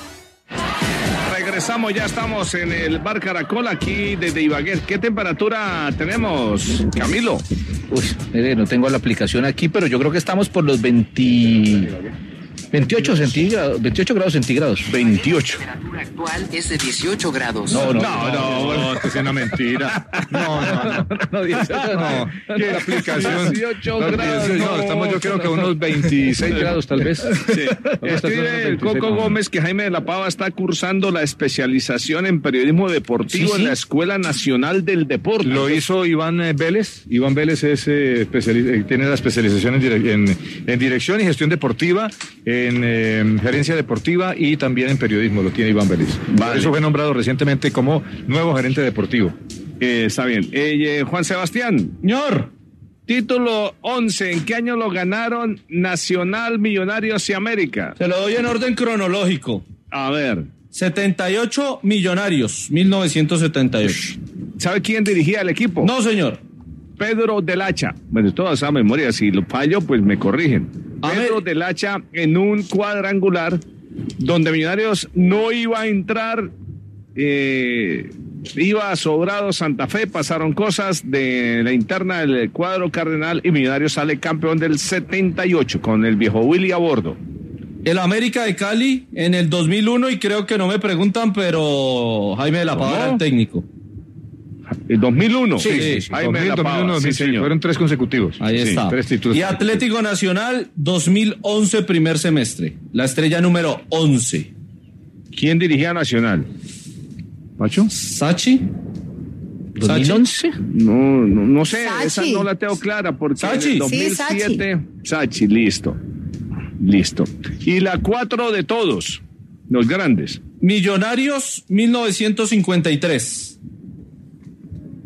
Regresamos, ya estamos en el Bar Caracol aquí desde Ibagué. ¿Qué temperatura tenemos, Camilo? Uy, mire, no tengo la aplicación aquí, pero yo creo que estamos por los veinte, veintiocho centígrados, veintiocho grados centígrados. veintiocho. La temperatura actual es de dieciocho grados. No, no, no, no, bueno, esto es una mentira. No, no, no. No, dieciocho, no. No, qué aplicación. dieciocho No, grados. dieciocho, no, estamos yo creo que unos veintiséis grados tal vez. Sí. Escribe el Coco Gómez que Jaime de la Pava está cursando la especialización en periodismo deportivo Sí, sí. en la Escuela Nacional del Deporte. Lo hizo Iván eh, Vélez. Iván Vélez es, eh, especiali- eh, tiene la especialización en, dire- en- en dirección y gestión deportiva, en eh, gerencia deportiva y también en periodismo. Lo tiene Iván Vélez. Vale. Eso fue nombrado recientemente como nuevo gerente deportivo. Eh, está bien. Eh, eh, Juan Sebastián. Señor. Título once. ¿En qué año lo ganaron Nacional, Millonarios y América? Se lo doy en orden cronológico. A ver. setenta y ocho Millonarios, mil novecientos setenta y ocho. ¿Sabe quién dirigía el equipo? No, señor. Pedro del Hacha. Bueno, toda esa memoria, si lo fallo, pues me corrigen. A Pedro ver. del Hacha en un cuadrangular donde Millonarios no iba a entrar, eh, iba sobrado Santa Fe, pasaron cosas de la interna del cuadro cardenal y Millonarios sale campeón del setenta y ocho con el viejo Willy a bordo. El América de Cali en el dos mil uno, y creo que no me preguntan, pero Jaime de la Pava ¿Cómo? era el técnico. El dos mil uno. Sí, sí, sí. Jaime de la dos mil, Pava, dos mil uno, dos mil, sí, sí, señor. fueron tres consecutivos. Ahí Sí, está. Tres títulos. Y Atlético Nacional dos mil once, primer semestre. La estrella número once. ¿Quién dirigía Nacional? ¿Pacho? ¿Sachi? ¿dos mil once? No, no, no sé, Sachi. esa no la tengo clara porque Sachi. en el Sí, dos mil siete, Sachi, listo, listo. Y la cuatro de todos, los grandes. Millonarios, mil novecientos cincuenta y tres.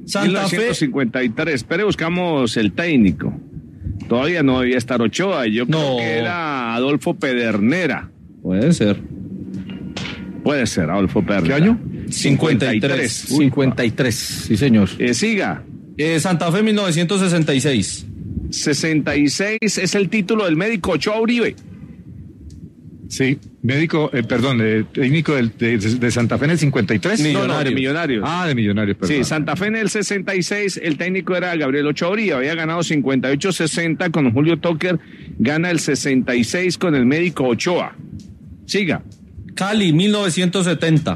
Santa mil novecientos cincuenta y tres. Espere, buscamos el técnico. Todavía no debía estar Ochoa. Yo creo No. que era Adolfo Pedernera. Puede ser. Puede ser, Adolfo Pedernera. ¿Qué año? cincuenta y tres. Uy, cincuenta y tres, sí señor. eh, siga. Eh, Santa Fe mil novecientos sesenta y seis. sesenta y seis es el título del médico Ochoa Uribe. Sí, médico, eh, perdón, eh, técnico del- de, de Santa Fe en el cincuenta y tres. No, no, de Millonarios. Ah, de Millonarios, perdón. Sí, Santa Fe en el sesenta y seis, el técnico era Gabriel Ochoa Uribe, había ganado cincuenta y ocho sesenta con Julio Tucker, gana el sesenta y seis con el médico Ochoa. Siga. Cali mil novecientos setenta.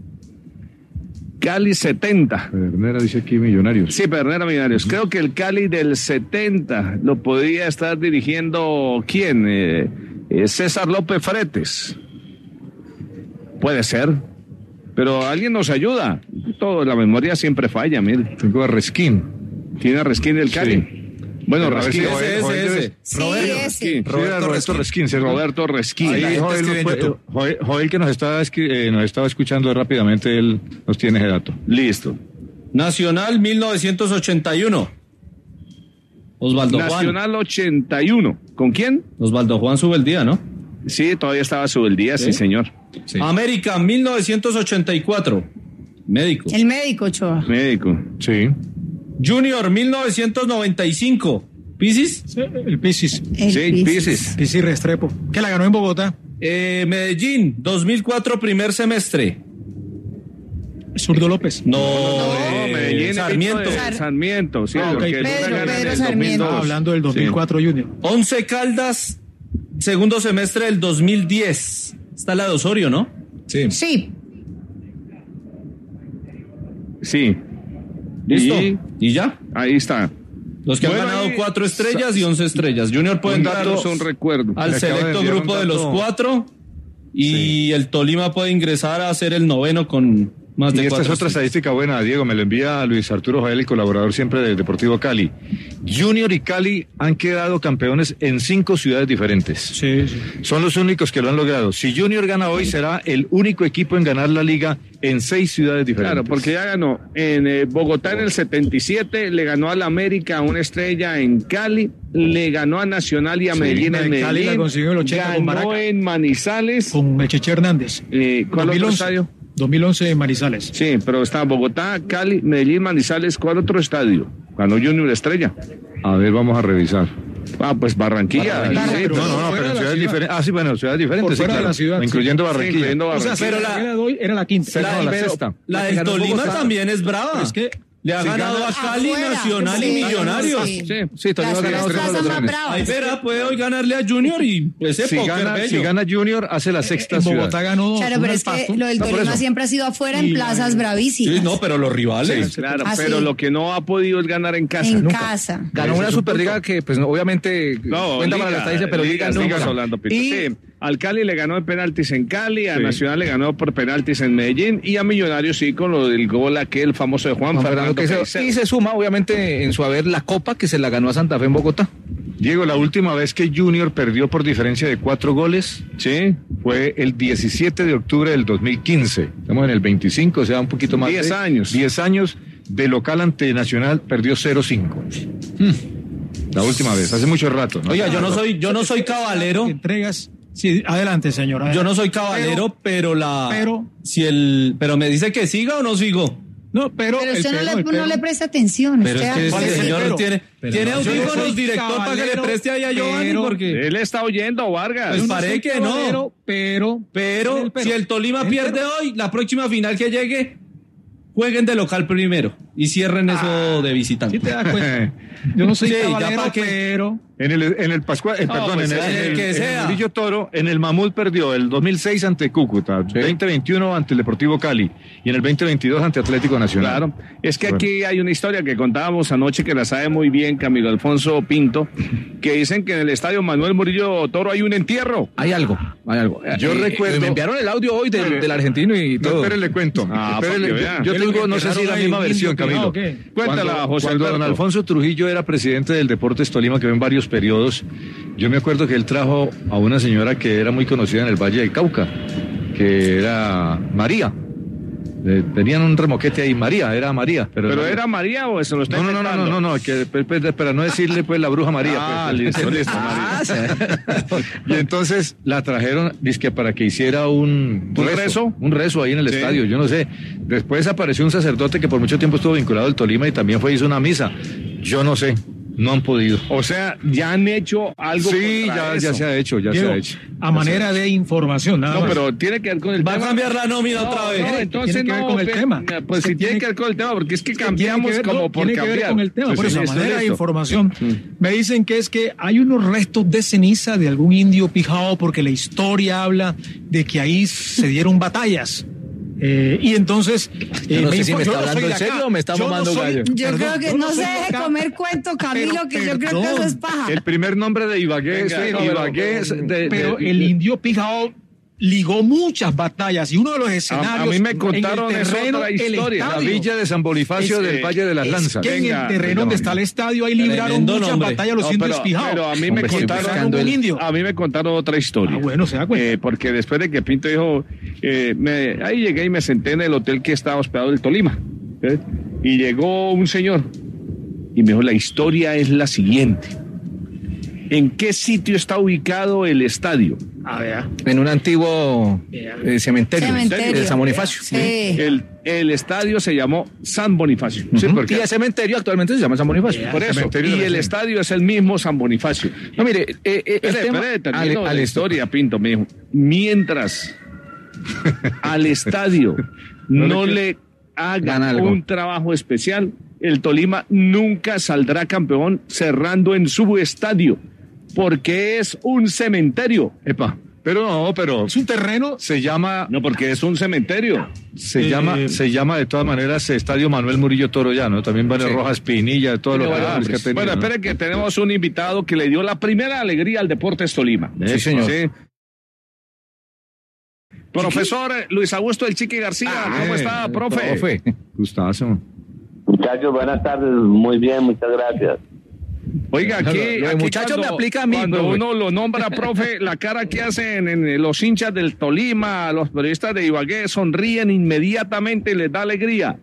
Cali setenta. Pedernera dice aquí Millonarios. Sí, Pedernera Millonarios. Creo que el Cali del setenta lo podría estar dirigiendo ¿quién? Eh, eh, César López Fretes. Puede ser. Pero alguien nos ayuda. Todo, la memoria siempre falla, mire. Tengo a Resquín. Tiene a Resquín del Cali. Sí. Bueno, Pero a ver Resquín. si Joel- ese, Joel ese, debe- ese. Sí, Roberto ese. Resquín. Roberto, Roberto Resquín, ¿cierto? Roberto Resquín. Ahí la gente Joel, escribe en fue- YouTube. Joel- Joel que nos estaba, escri- eh, nos estaba escuchando rápidamente, él nos tiene ese dato. Listo. Nacional mil novecientos ochenta y uno. Osvaldo Juan. Nacional ochenta y uno. ¿Con quién? Osvaldo Juan sube el día, ¿no? Sí, todavía estaba Subeldía, sí, ¿Sí? señor. América mil novecientos ochenta y cuatro. Médico. El médico Ochoa. Médico. Sí. Junior mil novecientos noventa y cinco. ¿Pisis? Sí, el Pisis. El Sí, Pisis. Pisis. Pisis Restrepo. Que la ganó en Bogotá. Eh, Medellín dos mil cuatro primer semestre. Zurdo López. No, No, eh, Medellín. Sarmiento. Sar- Sarmiento, sí. Ah, ok. porque Pedro, Luna gana en Pedro el Sarmiento. dos mil dos. Estaba hablando del dos mil cuatro Junior. Once Caldas, segundo semestre del dos mil diez. Está la de Osorio, ¿no? Sí. Sí. Sí. ¿Listo? Y ¿Y ya? ahí está. Los que Bueno, han ganado ahí- cuatro estrellas y once estrellas. Junior puede Un entrar dato, un recuerdo. al Me acaba de selecto enviar un grupo de los dato. cuatro y el Tolima puede ingresar a ser el noveno con más Y de esta es cuatro otra estrellas. estadística buena, Diego, me lo envía Luis Arturo Jael, el colaborador siempre del Deportivo Cali. Junior y Cali han quedado campeones en cinco ciudades diferentes. Sí, sí. Son los únicos que lo han logrado. Si Junior gana hoy, será el único equipo en ganar la liga en seis ciudades diferentes. Claro, porque ya ganó en eh, Bogotá en el setenta y siete, le ganó al América una estrella en Cali, le ganó a Nacional y a Sí, Medellín en en Cali la Medellín, consiguió el ochenta con ganó Maraca. en Manizales. Con el Cheche Hernández. Eh, ¿Cuál otro dos mil once. estadio? dos mil once en Manizales. Sí, pero está Bogotá, Cali, Medellín, Manizales. ¿Cuál otro estadio? Ganó Junior Estrella. A ver, vamos a revisar. Ah, pues Barranquilla. Barranquilla. Sí, Pero No, no, no, fuera pero de en la ciudades ciudad. diferentes. Ah, sí, bueno, ciudades diferentes. Por sí, fuera de claro. la ciudad, Incluyendo sí. Barranquilla. Sí, incluyendo O sea, Barranquilla. pero la, la- la de hoy era la quinta. La, la pero sexta. la La que del ganó Tolima Bogotá. también es brava. Es que le ha si ganado gana- a Cali, Afuera, Nacional sí, y Millonarios. sí. Sí, Sí, Tolima Las gana dos tres plazas a los más grandes. bravas. Ay, verá, puede hoy ganarle a Junior y ese Si póker gana, bello. si gana Junior, hace la sexta en ciudad. Bogotá ganó dos. Claro, una pero al es que Pasto. lo del No, por Tolima eso. siempre ha sido afuera en Y- plazas bravísimas. Sí, no, pero los rivales. Claro, Ah, pero sí. lo que no ha podido es ganar en casa. En Nunca. casa. Ganó Ese una es un Superliga punto. que, pues, obviamente No, cuenta liga, para la estadística, pero liga, Liga sigas nunca. hablando, Pito. Y Sí, al Cali le ganó de penaltis en Cali, a Sí. Nacional le ganó por penaltis en Medellín y a Millonarios sí con lo del gol aquel famoso de Juan, Juan Fernando, Fernando Caicedo. Caicedo. Y se suma, obviamente, en su haber la Copa que se la ganó a Santa Fe en Bogotá. Diego, la última vez que Junior perdió por diferencia de cuatro goles, Sí, fue el diecisiete de octubre del dos mil quince. Estamos en el veinticinco, o sea, un poquito más. Diez de años. diez años de local ante Nacional, perdió cero cinco. La última vez, hace mucho rato. ¿no? Oiga, yo no soy, yo no soy caballero. Entregas. Sí, adelante, señor. Yo no soy caballero, pero, la. pero- Si el. Pero me dice que siga o no sigo. No, pero. Pero el usted no, pero, le, el no pero- le presta atención. Pero es usted que hace- ese señor pero- tiene, pero tiene no, yo no audífonos, soy director, para que le caballero, preste ahí a Giovanni, pero- porque. él está oyendo, Vargas. Pues Yo no parece soy que no. caballero, Pero. Pero, el pero. si el Tolima El pierde pero- hoy, la próxima final que llegue, jueguen de local primero y cierren eso de visitante. ¿Sí te das cuenta? Yo no soy Sí, ya caballero, pa' qué. pero. En el, en el Pascual, eh, No, perdón, pues en el, en el en el- que en sea. el Murillo Toro, en el Mamut perdió el dos mil seis ante Cúcuta, veinte veintiuno ante el Deportivo Cali y en el veinte veintidós ante Atlético Nacional. Claro, es que aquí hay una historia que contábamos anoche que la sabe muy bien Camilo Alfonso Pinto, que dicen que en el estadio Manuel Murillo Toro hay un entierro. Hay algo, hay algo. Yo recuerdo- Me enviaron el audio hoy del, del argentino y No, todo. espere, le cuento. Ah, Espere, para que le- vea. yo ¿Qué es lo tengo, que no sé si enterraron la ahí, misma indio versión, tirado Camilo. o qué? Cuéntala, Cuando- José Cuando don Alberto. Alfonso Trujillo era presidente del Deportes Tolima, que ven varios periodos, yo me acuerdo que él trajo a una señora que era muy conocida en el Valle del Cauca, que era María. Eh, tenían un remoquete ahí, María, era María. ¿Pero, ¿Pero no, era María o eso lo está no, no, no, no, no, no, no, que, pues, pues, para no decirle pues la bruja María. Ah, pues, listo, listo, María. Y entonces la trajeron, dizque para que hiciera un, ¿Un rezo? Un rezo ahí en el Sí. estadio, yo no sé. Después apareció un sacerdote que por mucho tiempo estuvo vinculado al Tolima y también fue hizo una misa. Yo no sé. No han podido. O sea, ya han hecho algo. Sí, contra ya, eso. ya se ha hecho, ya Diego, se ha hecho. a manera de información, nada No, más. pero tiene que ver con el Va tema. a cambiar la nómina No, otra vez. no, entonces Tiene que ver no, con el pe- tema. Pues Es que sí, tiene tiene que ver con el tema, porque es que cambiamos Tiene que ver, como no, por tiene cambiar. que ver con el tema, Sí, por sí, eso, a listo, manera de listo. información, me dicen que es que hay unos restos de ceniza de algún indio pijao porque la historia habla de que ahí se dieron batallas. Eh, y entonces Yo no eh, sé si info- me yo está no hablando soy de en serio acá. o me está Yo no mamando soy- gallo. Yo Perdón, creo que yo no soy se de deje acá. comer cuento, Camilo, Pero, que yo creo que perdón. eso es paja. El primer nombre de Ibagué es Venga, no, Ibagué. es de- de- Pero de- el indio pijao ligó muchas batallas y uno de los escenarios A- a mí me en el contaron esa terreno, otra el historia, la estadio, villa de San Bonifacio Es, del eh, Valle de las es Lanzas. que en Venga, el terreno donde está el estadio ahí libraron Tremendo muchas nombre. batallas los No, indios pero, pijaos. pero a mí me Hombre, estoy contaron buscando un el- indio. a mí me contaron otra historia. Ah, bueno, se da cuenta. Eh, porque después de que Pinto dijo, eh, me- ahí llegué y me senté en el hotel que estaba hospedado del Tolima. ¿eh? Y llegó un señor y me dijo, la historia es la siguiente. ¿En qué sitio está ubicado el estadio? A ver. En un antiguo eh, cementerio, Cementerio. de San Bonifacio. Sí. El, el estadio se llamó San Bonifacio. Sí, Ujú. porque Y el cementerio actualmente se llama San Bonifacio. por eso. cementerio de Y la el Hacienda. estadio es el mismo San Bonifacio. No, mire, eh, eh, el Espere, tema- espere, termino Ale- la Ale- historia, Pinto, me dijo. Mientras al estadio No no le le Gana haga algo. un trabajo especial, el Tolima nunca saldrá campeón cerrando en su estadio, porque es un cementerio. Epa, pero no, pero Es un terreno. se llama, No, porque es un cementerio. se Eh, llama, se llama de todas maneras Estadio Manuel Murillo Toro ya, ¿no? También Vale Sí. Rojas Pinilla, todo lo Tiene que, varios nombres que ha nombres. tenido, Bueno, ¿no? espere que tenemos un invitado que le dio la primera alegría al Deportes Tolima. Sí, señor. Profesor Luis Augusto El Chiqui García, ¿cómo está, Eh, profe? Profe. Gustazo. Muchachos, buenas tardes. Muy bien, muchas gracias. Oiga, Lo- aquí, lo de aquí muchacho cuando- me aplica a mí, Cuando profe. uno lo nombra, profe, la cara que hacen en los hinchas del Tolima, los periodistas de Ibagué, sonríen inmediatamente y les da alegría.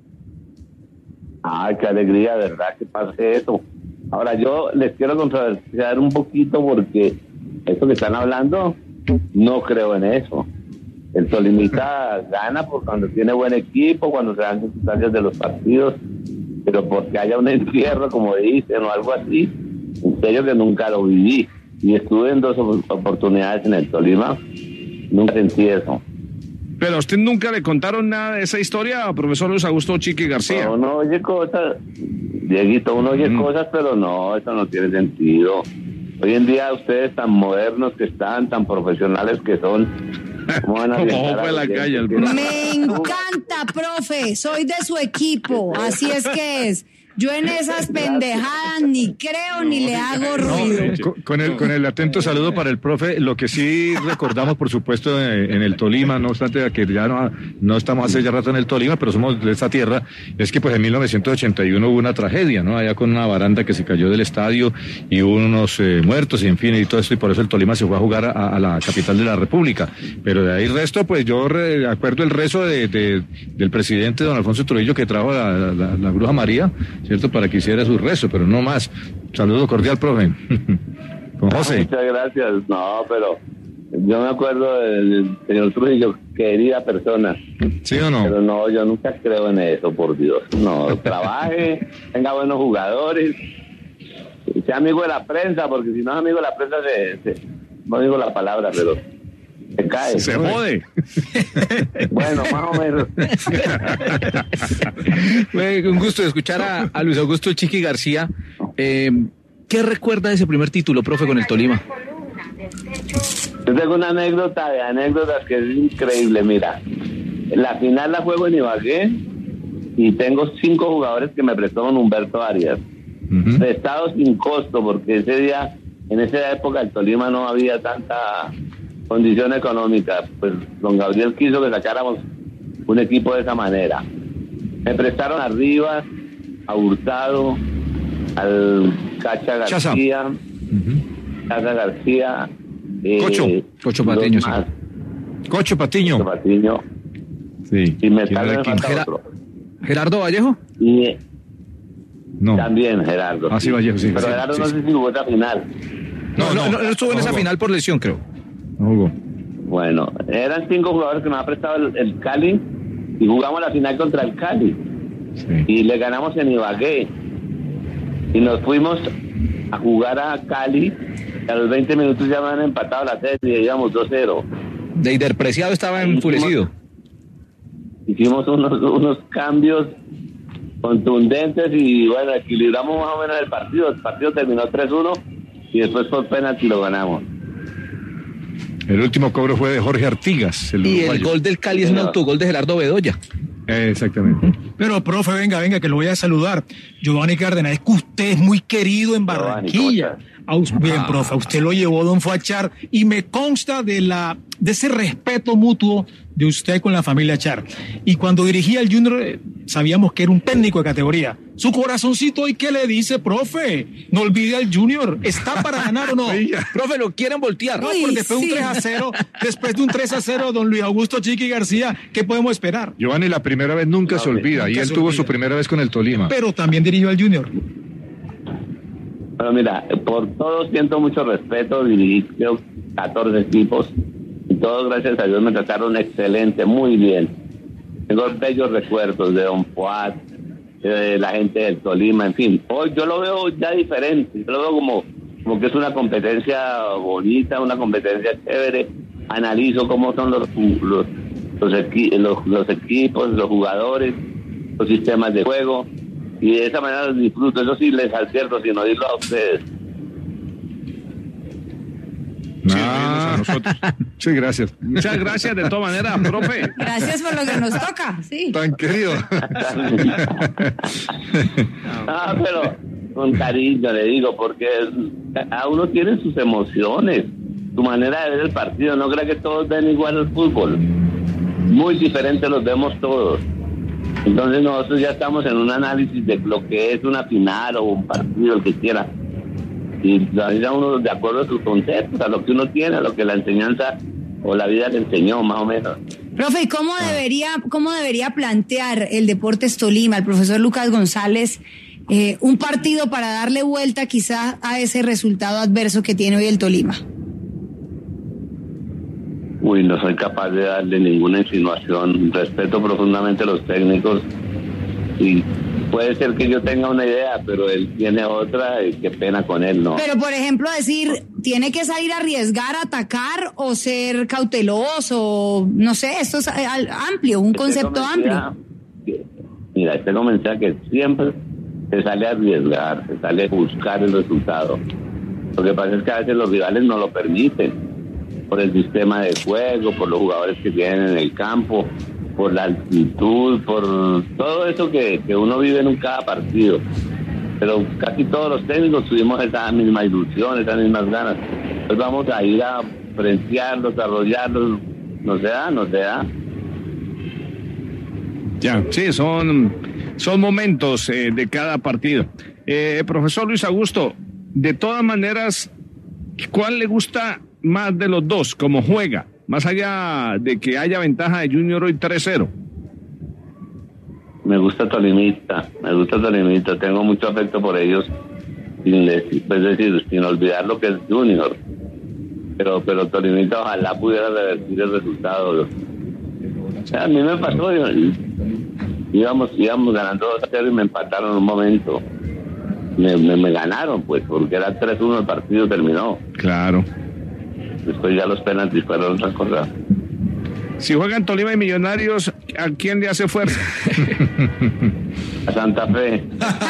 Ay, qué alegría, de verdad, que pase eso. Ahora, yo les quiero controversiar un poquito porque eso que están hablando, no creo en eso. El Tolimita gana por cuando tiene buen equipo, cuando se dan circunstancias de los partidos, pero porque haya un encierro, como dicen, o algo así, en serio que nunca lo viví. Y estuve en dos op- oportunidades en el Tolima, nunca sentí eso. Pero a usted nunca le contaron nada de esa historia, profesor Luis Augusto Chiqui García. Uno oye cosas, Dieguito, uno oye cosas, pero no, eso no tiene sentido. Hoy en día ustedes tan modernos que están, tan profesionales que son, ¿cómo van a Como alentar fue a la gente calle, el que- profe. Me encanta, profe. Soy de su equipo. Así es que es. Yo en esas pendejadas ni creo ni le hago ruido. Con, con el, con el atento saludo para el profe, lo que sí recordamos, por supuesto, en, en el Tolima, no obstante que ya no, no estamos hace ya rato en el Tolima, pero somos de esta tierra, es que pues en mil novecientos ochenta y uno hubo una tragedia, ¿no? Allá con una baranda que se cayó del estadio y hubo unos eh, muertos y en fin y todo esto, y por eso el Tolima se fue a jugar a, a la capital de la República. Pero de ahí el resto, pues yo re- acuerdo el rezo de, de- del presidente don Alfonso Trujillo que trajo la, la, la bruja María, ¿cierto? Para que hiciera su rezo, pero no más. Saludo cordial, profe. Con José. Muchas gracias. No, pero yo me acuerdo del señor Trujillo, querida persona. ¿Sí o no? Pero no, yo nunca creo en eso, por Dios. No, trabaje, tenga buenos jugadores, sea amigo de la prensa, porque si no es amigo de la prensa, se, se- no digo la palabra, pero se cae. Se jode. Bueno, más o menos. Fue un gusto de escuchar a, a Luis Augusto Chiqui García. Eh, ¿Qué recuerda de ese primer título, profe, con el Tolima? Yo tengo una anécdota de anécdotas que es increíble. Mira, la final la juego en Ibagué y tengo cinco jugadores que me prestó don Humberto Arias. Prestados sin costo, porque ese día, en esa época, el Tolima no había tanta condición económica. Pues don Gabriel quiso que sacáramos un equipo de esa manera. Me prestaron a Rivas, a Hurtado, al Cacha Chaza. García, Cacha García, eh, Cocho. Cocho dos Patiño, sí. más. Cocho Patiño. Cocho Patiño. Sí. Y me, tal vez me falta Gera- otro. Gerardo Vallejo. Y No. también Gerardo. Ah, sí, Vallejo, sí. Pero sí, Gerardo sí, no sí. sé si jugó esa final. No, no, no, no estuvo en esa jugó. final por lesión, creo. No jugó. Bueno, eran cinco jugadores que nos ha prestado el, el Cali y jugamos la final contra el Cali. Sí. Y le ganamos en Ibagué. Y nos fuimos a jugar a Cali. Y a los veinte minutos ya me han empatado la serie y íbamos dos cero. Deider Preciado estaba enfurecido. Hicimos unos, unos cambios contundentes y bueno, equilibramos más o menos el partido. El partido terminó tres uno y después por penalti lo ganamos. El último cobro fue de Jorge Artigas, el Y el uruguayo. gol del Cali es un autogol de Gerardo Bedoya. Eh, exactamente. Pero, profe, venga, venga, que lo voy a saludar. Giovanni Cárdenas, es que usted es muy querido en Barranquilla. A us- bien, profe, a usted lo llevó Don Fachar y me consta de la de ese respeto mutuo de usted con la familia Char. Y cuando dirigía el Junior, eh, sabíamos que era un técnico de categoría. Su corazoncito, ¿y qué le dice, profe? No olvide al Junior. ¿Está para ganar o no? Profe, lo quieren voltear. No, porque después de un tres a cero, después de un tres a cero, don Luis Augusto Chiqui García, ¿qué podemos esperar? Giovanni, la primera vez nunca se olvida. Y nunca él se tuvo olvida. su primera vez con el Tolima. Pero también dirigió al Junior. Bueno, mira, por todo siento mucho respeto, dirigí creo catorce equipos y todos, gracias a Dios, me trataron excelente, muy bien. Tengo bellos recuerdos de Don Fuad, de la gente del Tolima, en fin. Hoy yo lo veo ya diferente, yo lo veo como, como que es una competencia bonita, una competencia chévere. Analizo cómo son los, los, los, equi- los, los equipos, los jugadores, los sistemas de juego. Y de esa manera los disfruto. Eso sí les advierto, sin oírlo a ustedes. Ah, a nosotros. Sí, gracias. Muchas gracias de todas maneras, profe. Gracias por lo que nos toca, sí. Tan querido. Ah, pero con cariño le digo, porque a uno tiene sus emociones, su manera de ver el partido. No creo que todos ven igual el fútbol. Muy diferente los vemos todos. Entonces nosotros ya estamos en un análisis de lo que es una final o un partido, el que quiera. Y ya uno de acuerdo a sus conceptos, a lo que uno tiene, a lo que la enseñanza o la vida le enseñó, más o menos. Profe, ¿y cómo debería, cómo debería plantear el Deportes Tolima, el profesor Lucas González, eh, un partido para darle vuelta quizá a ese resultado adverso que tiene hoy el Tolima? Uy, no soy capaz de darle ninguna insinuación. Respeto profundamente a los técnicos y puede ser que yo tenga una idea, pero él tiene otra y qué pena con él, ¿no? Pero, por ejemplo, decir, ¿tiene que salir a arriesgar, atacar o ser cauteloso? No sé, esto es eh, al- amplio, un concepto amplio. Mira, este comentario que siempre se sale a arriesgar, se sale a buscar el resultado. Lo que pasa es que a veces los rivales no lo permiten, por el sistema de juego, por los jugadores que tienen en el campo, por la altitud, por todo eso que, que uno vive en un cada partido. Pero casi todos los técnicos tuvimos esa misma ilusión, esas mismas ganas. Entonces vamos a ir a frentearlos, a arrollarlos. No se da, no se da. Ya, sí, son, son momentos eh, de cada partido. Eh, profesor Luis Augusto, de todas maneras, ¿cuál le gusta más de los dos, como juega? Más allá de que haya ventaja de Junior hoy tres cero. Me gusta Tolimita, me gusta Tolimita, tengo mucho afecto por ellos, sin decir, pues decir, sin olvidar lo que es Junior. Pero, pero Tolimita ojalá pudiera revertir el resultado. O sea, a mí me pasó, yo- íbamos, íbamos ganando dos a cero y me empataron en un momento. Me, me, me ganaron, pues, porque era tres uno el partido, terminó. Claro. Después ya los penaltis fueron otra cosa. Si juegan Tolima y Millonarios, ¿a quién le hace fuerza? A Santa Fe.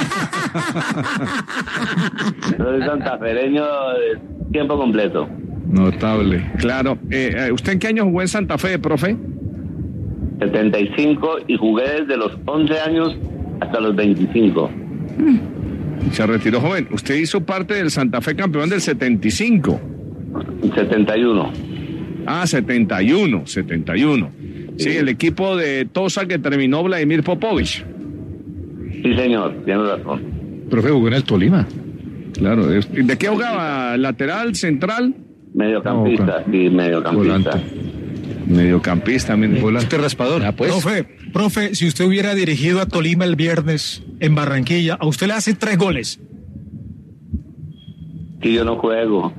Yo soy santafereño de tiempo completo. Notable. Claro. Eh, eh, ¿Usted en qué año jugó en Santa Fe, profe? setenta y cinco y jugué desde los once años hasta los veinticinco. Se retiró joven. Usted hizo parte del Santa Fe campeón del setenta y cinco. setenta y uno. Ah, setenta y uno, setenta y uno. Sí, el equipo de Tosa que terminó Vladimir Popovich. Sí, señor, tiene razón. Profe, jugó en el Tolima. Claro. ¿De qué jugaba? ¿Lateral, central? Mediocampista, sí, mediocampista. Mediocampista, volante raspador. Ah, pues. Profe, profe, si usted hubiera dirigido a Tolima el viernes en Barranquilla, a usted le hace tres goles. Que yo no juego.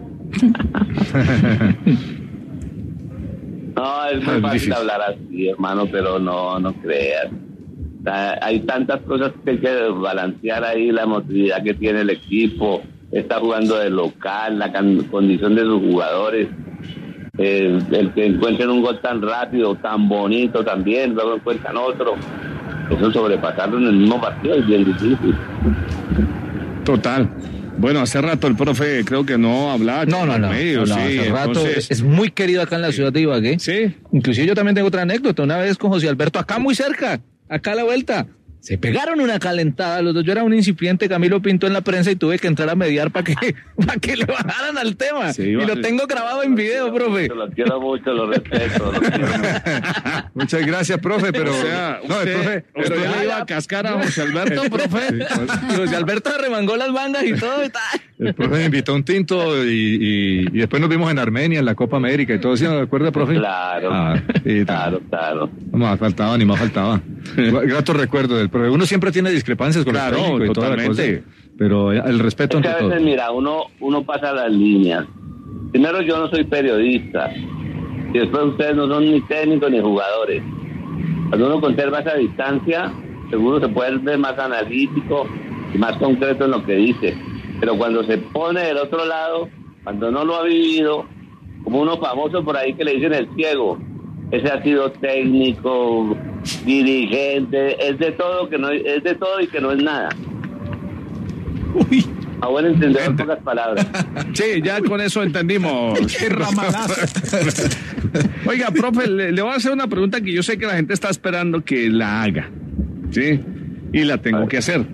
No, es muy fácil difícil hablar así, hermano, pero no, no creas. O sea, hay tantas cosas que hay que balancear ahí, la emotividad que tiene el equipo, está jugando de local, la can- condición de sus jugadores, eh, el que encuentren un gol tan rápido, tan bonito también, luego encuentran otro. Eso sobrepasarlo en el mismo partido es bien difícil. Total. Bueno, hace rato el profe creo que no hablaba. No, no, no. Medio, no, no sí, hace rato entonces... es muy querido acá en la ciudad de Ibagué. Sí. Inclusive yo también tengo otra anécdota. Una vez con José Alberto, acá muy cerca, acá a la vuelta. Se pegaron una calentada los dos. Yo era un incipiente Camilo Pinto en la prensa y tuve que entrar a mediar para que, para que le bajaran al tema. Sí, y vale. Lo tengo grabado en video, profe. Lo quiero mucho, lo respeto. Lo quiero. Muchas gracias, profe, pero... O sea, no, usted, el profe, usted usted le iba a cascar a José Alberto, profe. Sí, pues. Y José Alberto remangó las mangas y todo y tal. El profe me invitó a un tinto y, y, y después nos vimos en Armenia, en la Copa América y todo eso, ¿de acuerdo, profe? Claro, ah, sí, claro, claro. No más faltaba, ni más faltaba. Grato recuerdo del profe. Uno siempre tiene discrepancias con claro, el técnico y totalmente. toda la cosa, pero el respeto es que ante a veces, todo. mira, uno, uno pasa las líneas. Primero, yo no soy periodista. Y después ustedes no son ni técnicos ni jugadores. Cuando uno conserva esa distancia, seguro se puede ver más analítico y más concreto en lo que dice. Pero cuando se pone del otro lado, cuando no lo ha vivido, como uno famoso por ahí que le dicen el ciego, ese ha sido técnico, dirigente, es de todo que no es de todo y que no es nada. Uy. A buen entender en pocas palabras. Sí, ya con eso entendimos. ¡Qué ramalazo! Oiga, profe, le, le voy a hacer una pregunta que yo sé que la gente está esperando que la haga, ¿sí? Y la tengo que hacer.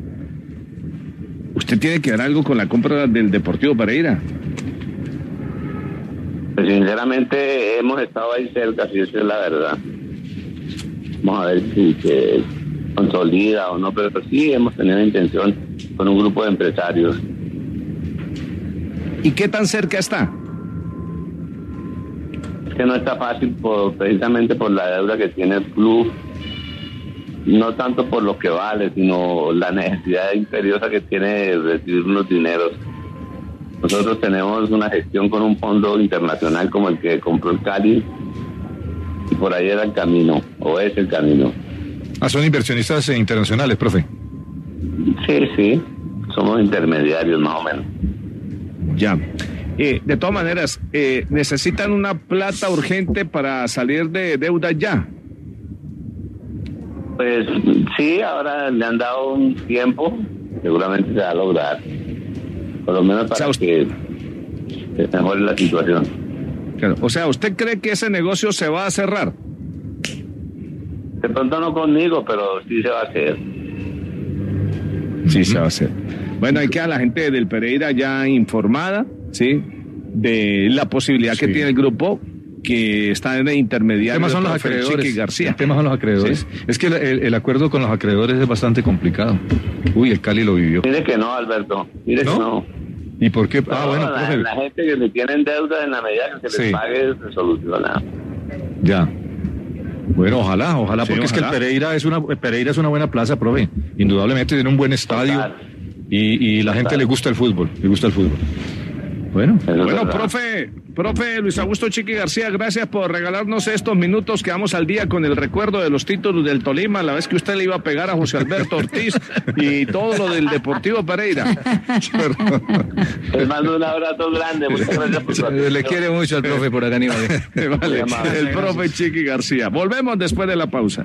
¿Usted tiene que dar algo con la compra del Deportivo Pereira? Pues sinceramente hemos estado ahí cerca, si esa es la verdad. Vamos a ver si se consolida o no, pero sí hemos tenido intención con un grupo de empresarios. ¿Y qué tan cerca está? Es que no está fácil por, precisamente por la deuda que tiene el club, no tanto por lo que vale, sino la necesidad imperiosa que tiene de recibir unos dineros. Nosotros tenemos una gestión con un fondo internacional como el que compró el Cali y por ahí era el camino, o es el camino. Ah, son inversionistas internacionales, profe. Sí, sí, somos intermediarios más o menos. Ya. Eh, de todas maneras, eh, ¿necesitan una plata urgente para salir de deuda ya? Pues sí, ahora le han dado un tiempo, seguramente se va a lograr, por lo menos para o sea, usted... que se mejore la situación. Claro. O sea, ¿usted cree que ese negocio se va a cerrar? De pronto no conmigo, pero sí se va a hacer. Sí, se va a hacer. Bueno, hay que a la gente del Pereira ya informada, ¿sí? De la posibilidad sí. que tiene el grupo, que está en el intermediario. El tema son los acreedores. Chiqui García. El tema son los acreedores. ¿Sí? Es que el, el, el acuerdo con los acreedores es bastante complicado. Uy, el Cali lo vivió. Mire que no, Alberto. Mire ¿No? que no. ¿Y por qué? No, ah, bueno, la, la gente que le tienen deuda en la medida que se les sí. pague se soluciona. Ya. Bueno, ojalá, ojalá, sí, porque ojalá. Es que el Pereira es una Pereira es una buena plaza, profe. Indudablemente tiene un buen estadio y, y la Total. gente le gusta el fútbol, le gusta el fútbol. Bueno, bueno, profe, profe Luis Augusto Chiqui García, gracias por regalarnos estos minutos. Quedamos al día con el recuerdo de los títulos del Tolima, la vez que usted le iba a pegar a José Alberto Ortiz y todo lo del Deportivo Pereira. Les mando un abrazo grande, muchas gracias por su atención. Le quiere mucho al profe por acá, Aníbal. Vale, el profe Chiqui García. Volvemos después de la pausa.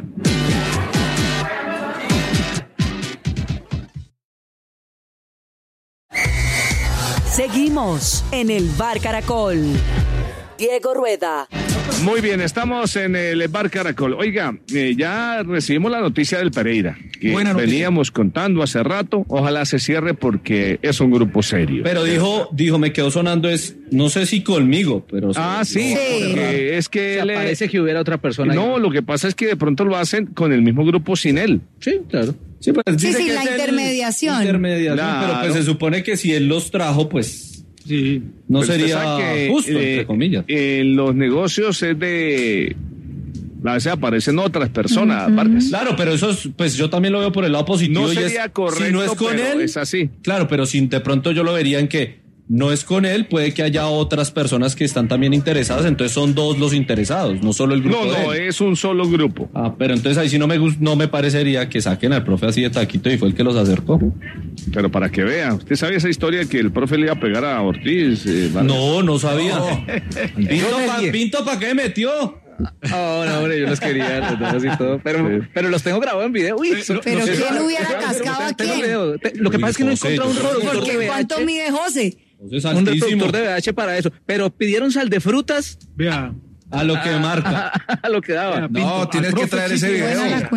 Seguimos en el Bar Caracol. Diego Rueda. Muy bien, estamos en el Bar Caracol. Oiga, eh, ya recibimos la noticia del Pereira, que Buena veníamos noticia. contando hace rato. Ojalá se cierre porque es un grupo serio. Pero dijo, dijo, me quedó sonando es, no sé si conmigo, pero... Ah, sí, sí. Eh, es que... O sea, le... parece que hubiera otra persona. No, ahí. Lo que pasa es que de pronto lo hacen con el mismo grupo sin él. Sí, claro. Sí, pues, sí, sí la intermediación. intermediación claro. Pero pues se supone que si él los trajo, pues... Sí. No Pero usted sería sabe que, justo, eh, entre comillas. En los negocios es de... A veces aparecen otras personas, uh-huh. Vargas. Claro, pero eso es, pues yo también lo veo por el lado positivo. No y sería es, correcto, si no es con pero él, es así. Claro, pero si de pronto yo lo vería en que no es con él, puede que haya otras personas que están también interesadas, entonces son dos los interesados, no solo el grupo. No, de no, él. es un solo grupo. Ah, pero entonces ahí sí no me gust- no me parecería que saquen al profe así de taquito y fue el que los acercó. Pero para que vea, ¿usted sabía esa historia que el profe le iba a pegar a Ortiz? Eh, no, no sabía. No. Pinto, pa, Pinto, ¿para qué metió? Oh, no, hombre, yo los quería, los dos y todo, pero, sí. pero los tengo grabados en video. Uy, pero pero no, ¿quién no hubiera cascado a quién? Lo que pasa es que no he encontrado un productor de V H. ¿Cuánto mide José? Un reproductor de V H para eso. Pero pidieron sal de frutas. Vea. A lo que a, marca. A, a lo que daba. No, tienes que traer ese video.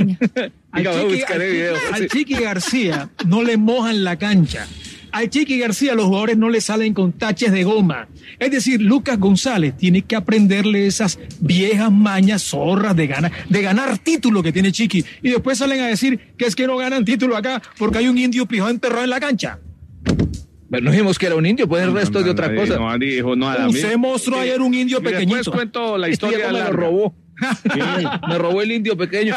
Al Chiqui, al, video. al Chiqui García no le mojan la cancha. Al Chiqui García los jugadores no le salen con taches de goma. Es decir, Lucas González tiene que aprenderle esas viejas mañas zorras de ganar, de ganar título que tiene Chiqui. Y después salen a decir que es que no ganan título acá porque hay un indio pijón enterrado en la cancha. Pero no dijimos que era un indio, pues el resto no, no, de otra no, cosa. No dijo nada. Usted mostró ayer un indio pequeñito. Después cuento la historia. Me lo robó. Me robó el indio pequeño.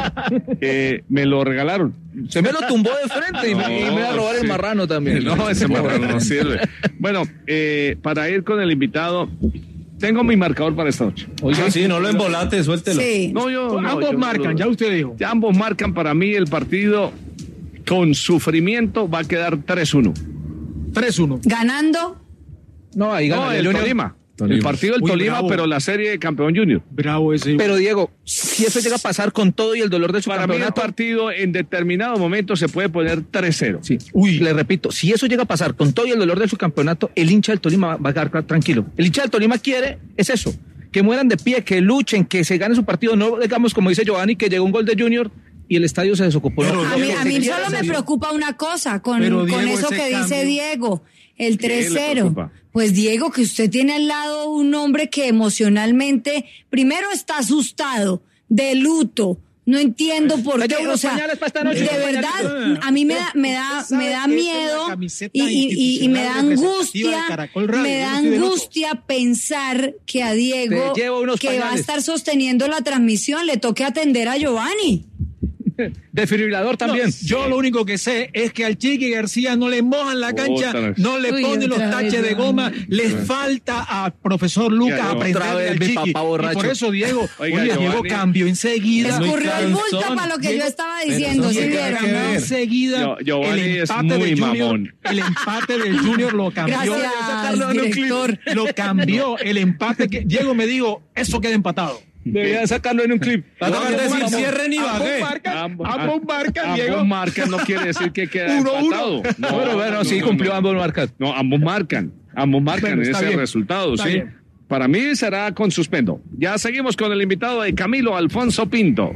Eh, me lo regalaron. Se me lo tumbó de frente y, no, me, y me iba a robar sí. el marrano también. No, ese marrano no sirve. Bueno, eh, para ir con el invitado, tengo mi marcador para esta noche. Oiga, sí, no lo embolate, suéltelo. Sí. No, yo, no, ambos yo, marcan, yo, ya usted dijo. Ya ambos marcan. Para mí el partido con sufrimiento va a quedar tres uno. tres uno. ¿Ganando? No, ahí gana no, el, el Tolima. Tolima. El partido del Uy, Tolima, bravo. Pero la serie de campeón junior. Bravo ese. Pero Diego, si eso llega a pasar con todo y el dolor de su Para campeonato. Mí el partido en determinado momento se puede poner tres cero. Sí. Uy, le repito, si eso llega a pasar con todo y el dolor de su campeonato, el hincha del Tolima va a quedar tranquilo. El hincha del Tolima quiere, es eso, que mueran de pie, que luchen, que se gane su partido. No digamos, como dice Giovanni, que llegó un gol de Junior y el estadio se desocupó. Pero, a mí, a mí solo me preocupa una cosa con, Diego, con eso que cambio. dice Diego, el tres cero. Pues Diego, que usted tiene al lado un hombre que emocionalmente, primero está asustado, de luto, no entiendo por qué, o sea, de verdad, a mí me da, me da, me da miedo y, y, y me da angustia, me da angustia pensar que a Diego, que va a estar sosteniendo la transmisión, le toque atender a Giovanni. Desfibrilador también. No, yo lo único que sé es que al Chiqui García no le mojan la cancha, otra no le Uy, ponen los taches vez, de goma, no. le falta al profesor Lucas ya, aprenderle al Chiqui. Y por eso Diego, Oiga, oye, Diego cambió enseguida. Escurrió el bulto para lo que Diego, yo estaba diciendo, ¿sí vieron? No? Enseguida yo, el empate del Junior, el empate del Junior lo cambió. Gracias, director. Lo cambió, el empate que Diego me dijo, eso queda empatado. Deberían sacarlo en un clip. Va a tocar decir cierren y Ibagué. Ambos marcan, Diego. Ambos marcan no quiere decir que queda uno, empatado. Uno. No, pero bueno, no, sí no, cumplió no. ambos marcas. No, ambos marcan. Ambos marcan bueno, ese bien. resultado, está sí. Bien. Para mí será con suspendo. Ya seguimos con el invitado de Camilo Alfonso Pinto.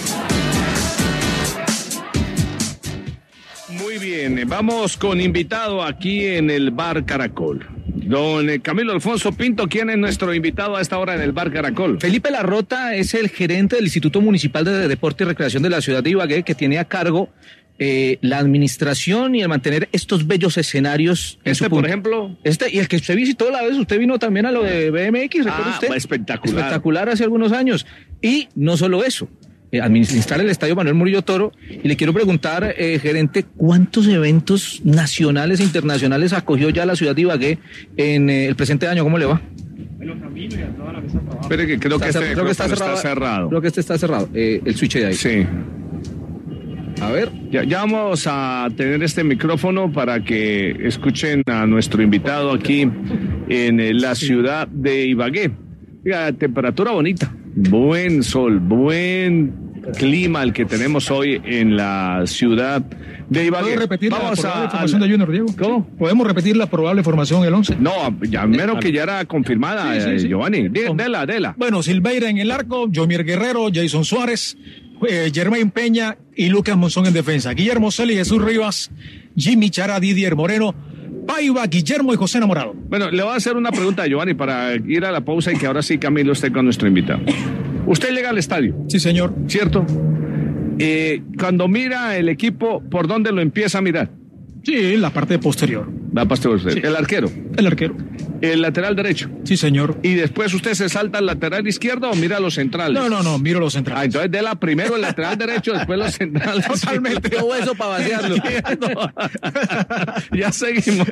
Muy bien, vamos con invitado aquí en el Bar Caracol. Don Camilo Alfonso Pinto, ¿quién es nuestro invitado a esta hora en el Bar Caracol? Felipe Larrota es el gerente del Instituto Municipal de Deporte y Recreación de la ciudad de Ibagué, que tiene a cargo eh, la administración y el mantener estos bellos escenarios. Este, por ejemplo. Este, y el que usted visitó la vez, usted vino también a lo de B M X, ¿recuerda ah, usted? Espectacular. Espectacular hace algunos años. Y no solo eso. Administrar el Estadio Manuel Murillo Toro, y le quiero preguntar, eh, gerente, ¿cuántos eventos nacionales e internacionales acogió ya la ciudad de Ibagué en eh, el presente año? ¿Cómo le va? Bueno, Camilo y a toda la mesa de trabajo. Espere que creo, que, este, creo, creo que está, está cerrado, cerrado. Creo que este está cerrado, eh, el switch de ahí. Sí. A ver. Ya, ya vamos a tener este micrófono para que escuchen a nuestro invitado aquí en eh, la ciudad de Ibagué. Mira, temperatura bonita, buen sol, buen clima el que tenemos hoy en la ciudad de Ibagué. ¿Puedo repetir Vamos la probable a, formación a, de Junior, Diego? ¿Cómo? ¿Podemos repetir la probable formación del once? No, ya menos que ya era confirmada, sí, sí, sí. Giovanni. De, dela, dela. Bueno, Silveira en el arco, Jomier Guerrero, Jason Suárez, eh, Germain Peña y Lucas Monzón en defensa. Guillermo Celi, Jesús Rivas, Jimmy Chara, Didier Moreno, Paiva, Guillermo y José Enamorado. Bueno, le voy a hacer una pregunta a Giovanni para ir a la pausa y que ahora sí Camilo esté con nuestro invitado. Usted llega al estadio. Sí, señor. ¿Cierto? Eh, cuando mira el equipo, ¿por dónde lo empieza a mirar? Sí, la parte posterior. La parte posterior. Sí. El arquero. El arquero. El lateral derecho. Sí, señor. ¿Y después usted se salta al lateral izquierdo o mira los centrales? No, no, no, miro los centrales. Ah, entonces de la primero el lateral derecho, después los centrales. Totalmente. Todo eso para vaciarlo. Ya seguimos.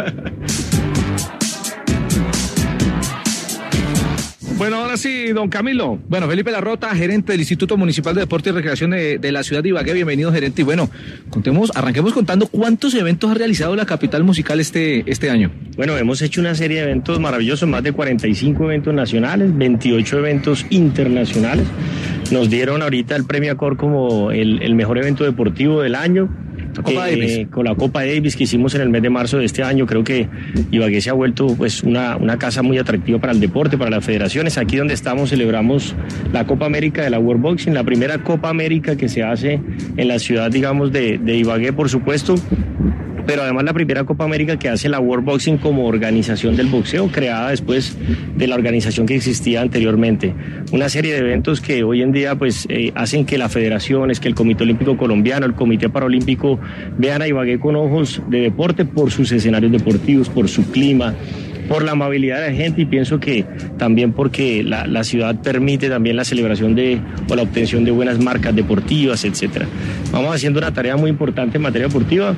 Bueno, ahora sí, don Camilo. Bueno, Felipe Larrota, gerente del Instituto Municipal de Deporte y Recreación de, de la ciudad de Ibagué. Bienvenido, gerente. Y bueno, contemos, arranquemos contando cuántos eventos ha realizado la capital musical este, este año. Bueno, hemos hecho una serie de eventos maravillosos, más de cuarenta y cinco eventos nacionales, veintiocho eventos internacionales. Nos dieron ahorita el premio Acor como el, el mejor evento deportivo del año. La Copa eh, Davis. Con la Copa Davis que hicimos en el mes de marzo de este año, creo que Ibagué se ha vuelto pues una, una casa muy atractiva para el deporte, para las federaciones. Aquí donde estamos celebramos la Copa América de la World Boxing, la primera Copa América que se hace en la ciudad, digamos, de, de Ibagué, por supuesto. Pero además la primera Copa América que hace la World Boxing como organización del boxeo, creada después de la organización que existía anteriormente. Una serie de eventos que hoy en día pues eh, hacen que las federaciones, que el Comité Olímpico Colombiano, el Comité Paralímpico vean a Ibagué con ojos de deporte por sus escenarios deportivos, por su clima, por la amabilidad de la gente, y pienso que también porque la, la ciudad permite también la celebración de o la obtención de buenas marcas deportivas, etcétera. Vamos haciendo una tarea muy importante en materia deportiva.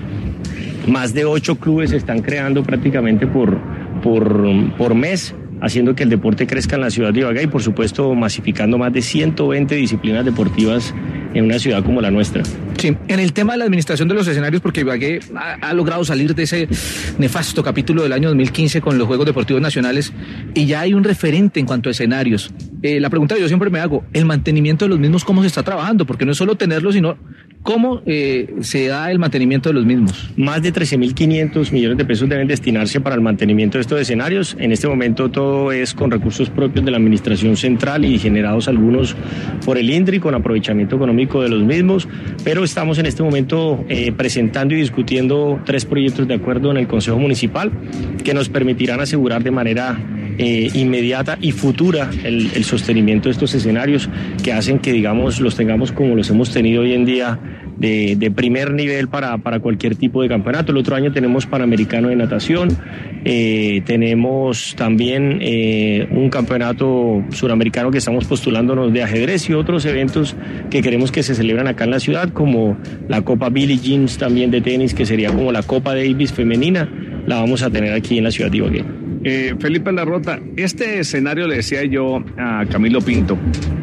Más de ocho clubes se están creando prácticamente por, por, por mes, haciendo que el deporte crezca en la ciudad de Ibagué y por supuesto masificando más de ciento veinte disciplinas deportivas en una ciudad como la nuestra. Sí, en el tema de la administración de los escenarios, porque Ibagué ha, ha logrado salir de ese nefasto capítulo del año dos mil quince con los Juegos Deportivos Nacionales y ya hay un referente en cuanto a escenarios. Eh, la pregunta que yo siempre me hago, el mantenimiento de los mismos, ¿cómo se está trabajando? Porque no es solo tenerlos, sino ¿cómo eh, se da el mantenimiento de los mismos? Más de trece mil quinientos millones de pesos deben destinarse para el mantenimiento de estos escenarios. En este momento todo es con recursos propios de la administración central y generados algunos por el INDRI con aprovechamiento económico de los mismos, pero estamos en este momento eh, presentando y discutiendo tres proyectos de acuerdo en el Consejo Municipal que nos permitirán asegurar de manera eh, inmediata y futura el, el sostenimiento de estos escenarios que hacen que, digamos, los tengamos como los hemos tenido hoy en día de, de primer nivel para, para cualquier tipo de campeonato. El otro año tenemos Panamericano de Natación, eh, tenemos también eh, un campeonato suramericano que estamos postulándonos de ajedrez y otros eventos que queremos que se celebran acá en la ciudad, como la Copa Billie Jeans también de tenis, que sería como la Copa Davis femenina, la vamos a tener aquí en la ciudad de Ibagué. Eh, Felipe Larrota, este escenario le decía yo a Camilo Pinto,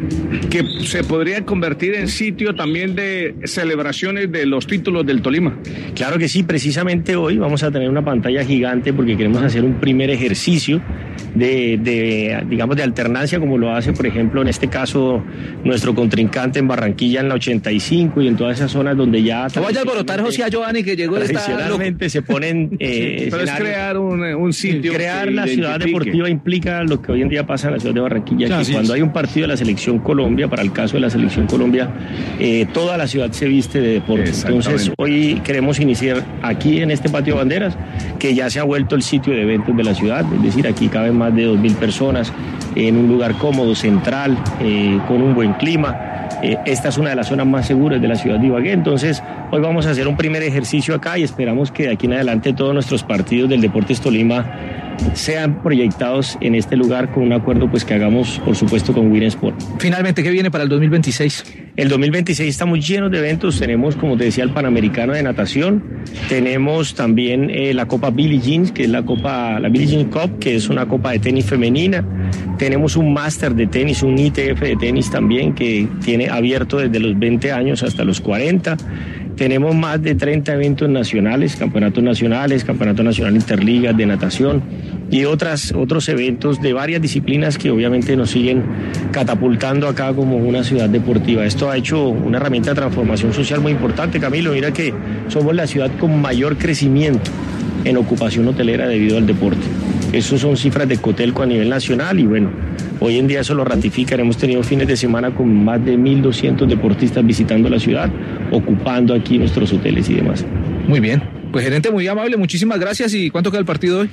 que se podría convertir en sitio también de celebraciones de los títulos del Tolima. Claro que sí, precisamente hoy vamos a tener una pantalla gigante porque queremos hacer un primer ejercicio de, de, digamos, de alternancia, como lo hace, por ejemplo, en este caso, nuestro contrincante en Barranquilla en la ochenta y cinco y en todas esas zonas donde ya... No vaya a alborotar José a Giovanni, que llegó esta... Tradicionalmente se ponen... Eh, Pero es crear un, un sitio... Crear la ciudad deportiva implica lo que hoy en día pasa en la ciudad de Barranquilla, ya, que sí, cuando sí. hay un partido de la Selección Colombia, para el caso de la Selección Colombia, eh, toda la ciudad se viste de deporte. Entonces, hoy queremos iniciar aquí en este patio de banderas, que ya se ha vuelto el sitio de eventos de la ciudad, es decir, aquí caben más de dos mil personas en un lugar cómodo, central, eh, con un buen clima. Eh, esta es una de las zonas más seguras de la ciudad de Ibagué, entonces hoy vamos a hacer un primer ejercicio acá y esperamos que de aquí en adelante todos nuestros partidos del Deportes Tolima sean proyectados en este lugar con un acuerdo pues que hagamos, por supuesto, con Win Sport. Finalmente, ¿qué viene para el dos mil veintiséis? El dos mil veintiséis estamos llenos de eventos, tenemos, como te decía, el Panamericano de Natación, tenemos también eh, la Copa Billie Jeans, que es la Copa, la Billie Jean Cup, que es una copa de tenis femenina, tenemos un máster de tenis, un I T F de tenis también, que tiene abierto desde los veinte años hasta los cuarenta, tenemos más de treinta eventos nacionales, campeonatos nacionales, campeonato nacional interligas de natación y otras, otros eventos de varias disciplinas que obviamente nos siguen catapultando acá como una ciudad deportiva. Esto ha hecho una herramienta de transformación social muy importante, Camilo. Mira que somos la ciudad con mayor crecimiento en ocupación hotelera debido al deporte. Esas son cifras de Cotelco a nivel nacional y bueno, hoy en día eso lo ratifican. Hemos tenido fines de semana con más de mil doscientos deportistas visitando la ciudad, ocupando aquí nuestros hoteles y demás. Muy bien. Pues gerente, muy amable, muchísimas gracias. ¿Y cuánto queda el partido hoy?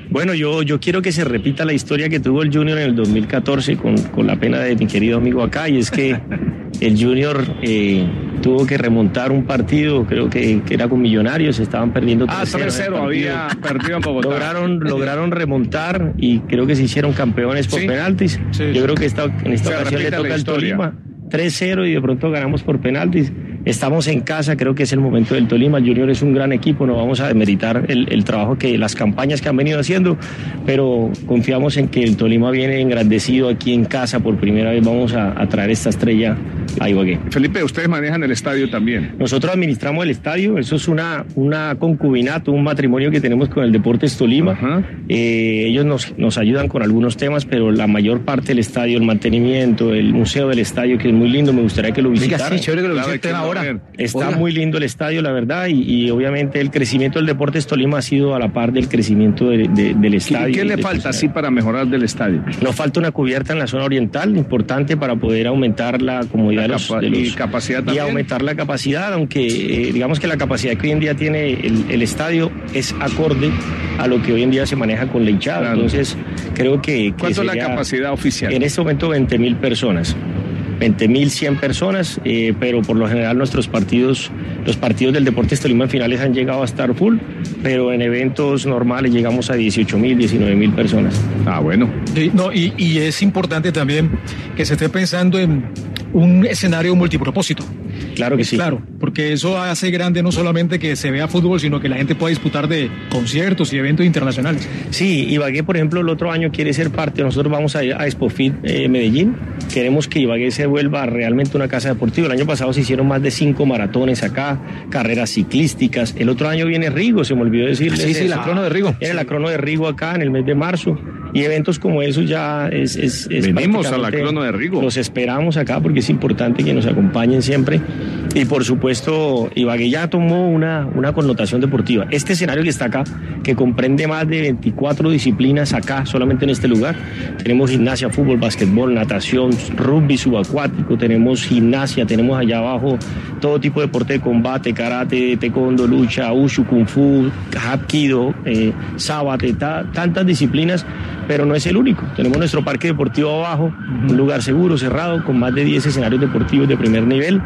Bueno, yo, yo quiero que se repita la historia que tuvo el Junior en el dos mil catorce con, con la pena de mi querido amigo acá, y es que el Junior eh, tuvo que remontar un partido, creo que, que era con Millonarios, estaban perdiendo tres cero. Ah, tres cero, había perdido en Bogotá. Lograron, lograron remontar y creo que se hicieron campeones por ¿Sí? penaltis. Sí. Yo creo que esta, en esta se ocasión le toca al Tolima. tres cero y de pronto ganamos por penaltis. Estamos en casa, creo que es el momento del Tolima. El Junior es un gran equipo, no vamos a demeritar el, el trabajo que las campañas que han venido haciendo, pero confiamos en que el Tolima viene engrandecido aquí en casa. Por primera vez vamos a, a traer esta estrella a Ibagué. Felipe, ustedes manejan el estadio también. Nosotros administramos el estadio, eso es una, una concubinato, un matrimonio que tenemos con el Deportes Tolima. Eh, ellos nos, nos ayudan con algunos temas, pero la mayor parte del estadio, el mantenimiento, el museo del estadio, que es muy lindo, me gustaría que lo visitaran. Sí, chévere que lo visiten ahora. Está Oiga. muy lindo el estadio, la verdad, y, y obviamente el crecimiento del Deportes Tolima ha sido a la par del crecimiento de, de, del estadio. ¿Y qué le de, falta así para mejorar del estadio? Nos falta una cubierta en la zona oriental, importante para poder aumentar la comodidad la de, los, de los... Y capacidad también. Y aumentar la capacidad, aunque eh, digamos que la capacidad que hoy en día tiene el, el estadio es acorde a lo que hoy en día se maneja con la hinchada. Claro. Entonces, creo que... que ¿Cuánto es la capacidad oficial? En este momento veinte mil personas. veinte mil cien personas, eh, pero por lo general nuestros partidos, los partidos del Deportes Tolima en finales han llegado a estar full, pero en eventos normales llegamos a dieciocho mil, diecinueve mil personas. Ah, bueno. Sí, no, y, y es importante también que se esté pensando en un escenario multipropósito. Claro que sí. Claro, porque eso hace grande no solamente que se vea fútbol, sino que la gente pueda disfrutar de conciertos y eventos internacionales. Sí, Ibagué, por ejemplo, el otro año quiere ser parte, nosotros vamos a, a ExpoFit eh, Medellín, queremos que Ibagué se vuelva realmente una casa deportiva. El año pasado se hicieron más de cinco maratones acá, carreras ciclísticas. El otro año viene Rigo, se me olvidó decirles. Sí, sí, eso. La crono de Rigo. Era la crono de Rigo acá en el mes de marzo, y eventos como esos ya es... es, es Venimos a la crono de Rigo. Los esperamos acá porque es importante que nos acompañen siempre. Y por supuesto, Ibagué ya tomó una, una connotación deportiva. Este escenario que está acá, que comprende más de veinticuatro disciplinas acá, solamente en este lugar. Tenemos gimnasia, fútbol, básquetbol, natación, rugby subacuático, tenemos gimnasia, tenemos allá abajo todo tipo de deporte de combate, karate, taekwondo, lucha, wushu, kung fu, hapkido, eh, sabate, ta, tantas disciplinas, pero no es el único. Tenemos nuestro parque deportivo abajo, un lugar seguro, cerrado, con más de diez escenarios deportivos de primer nivel.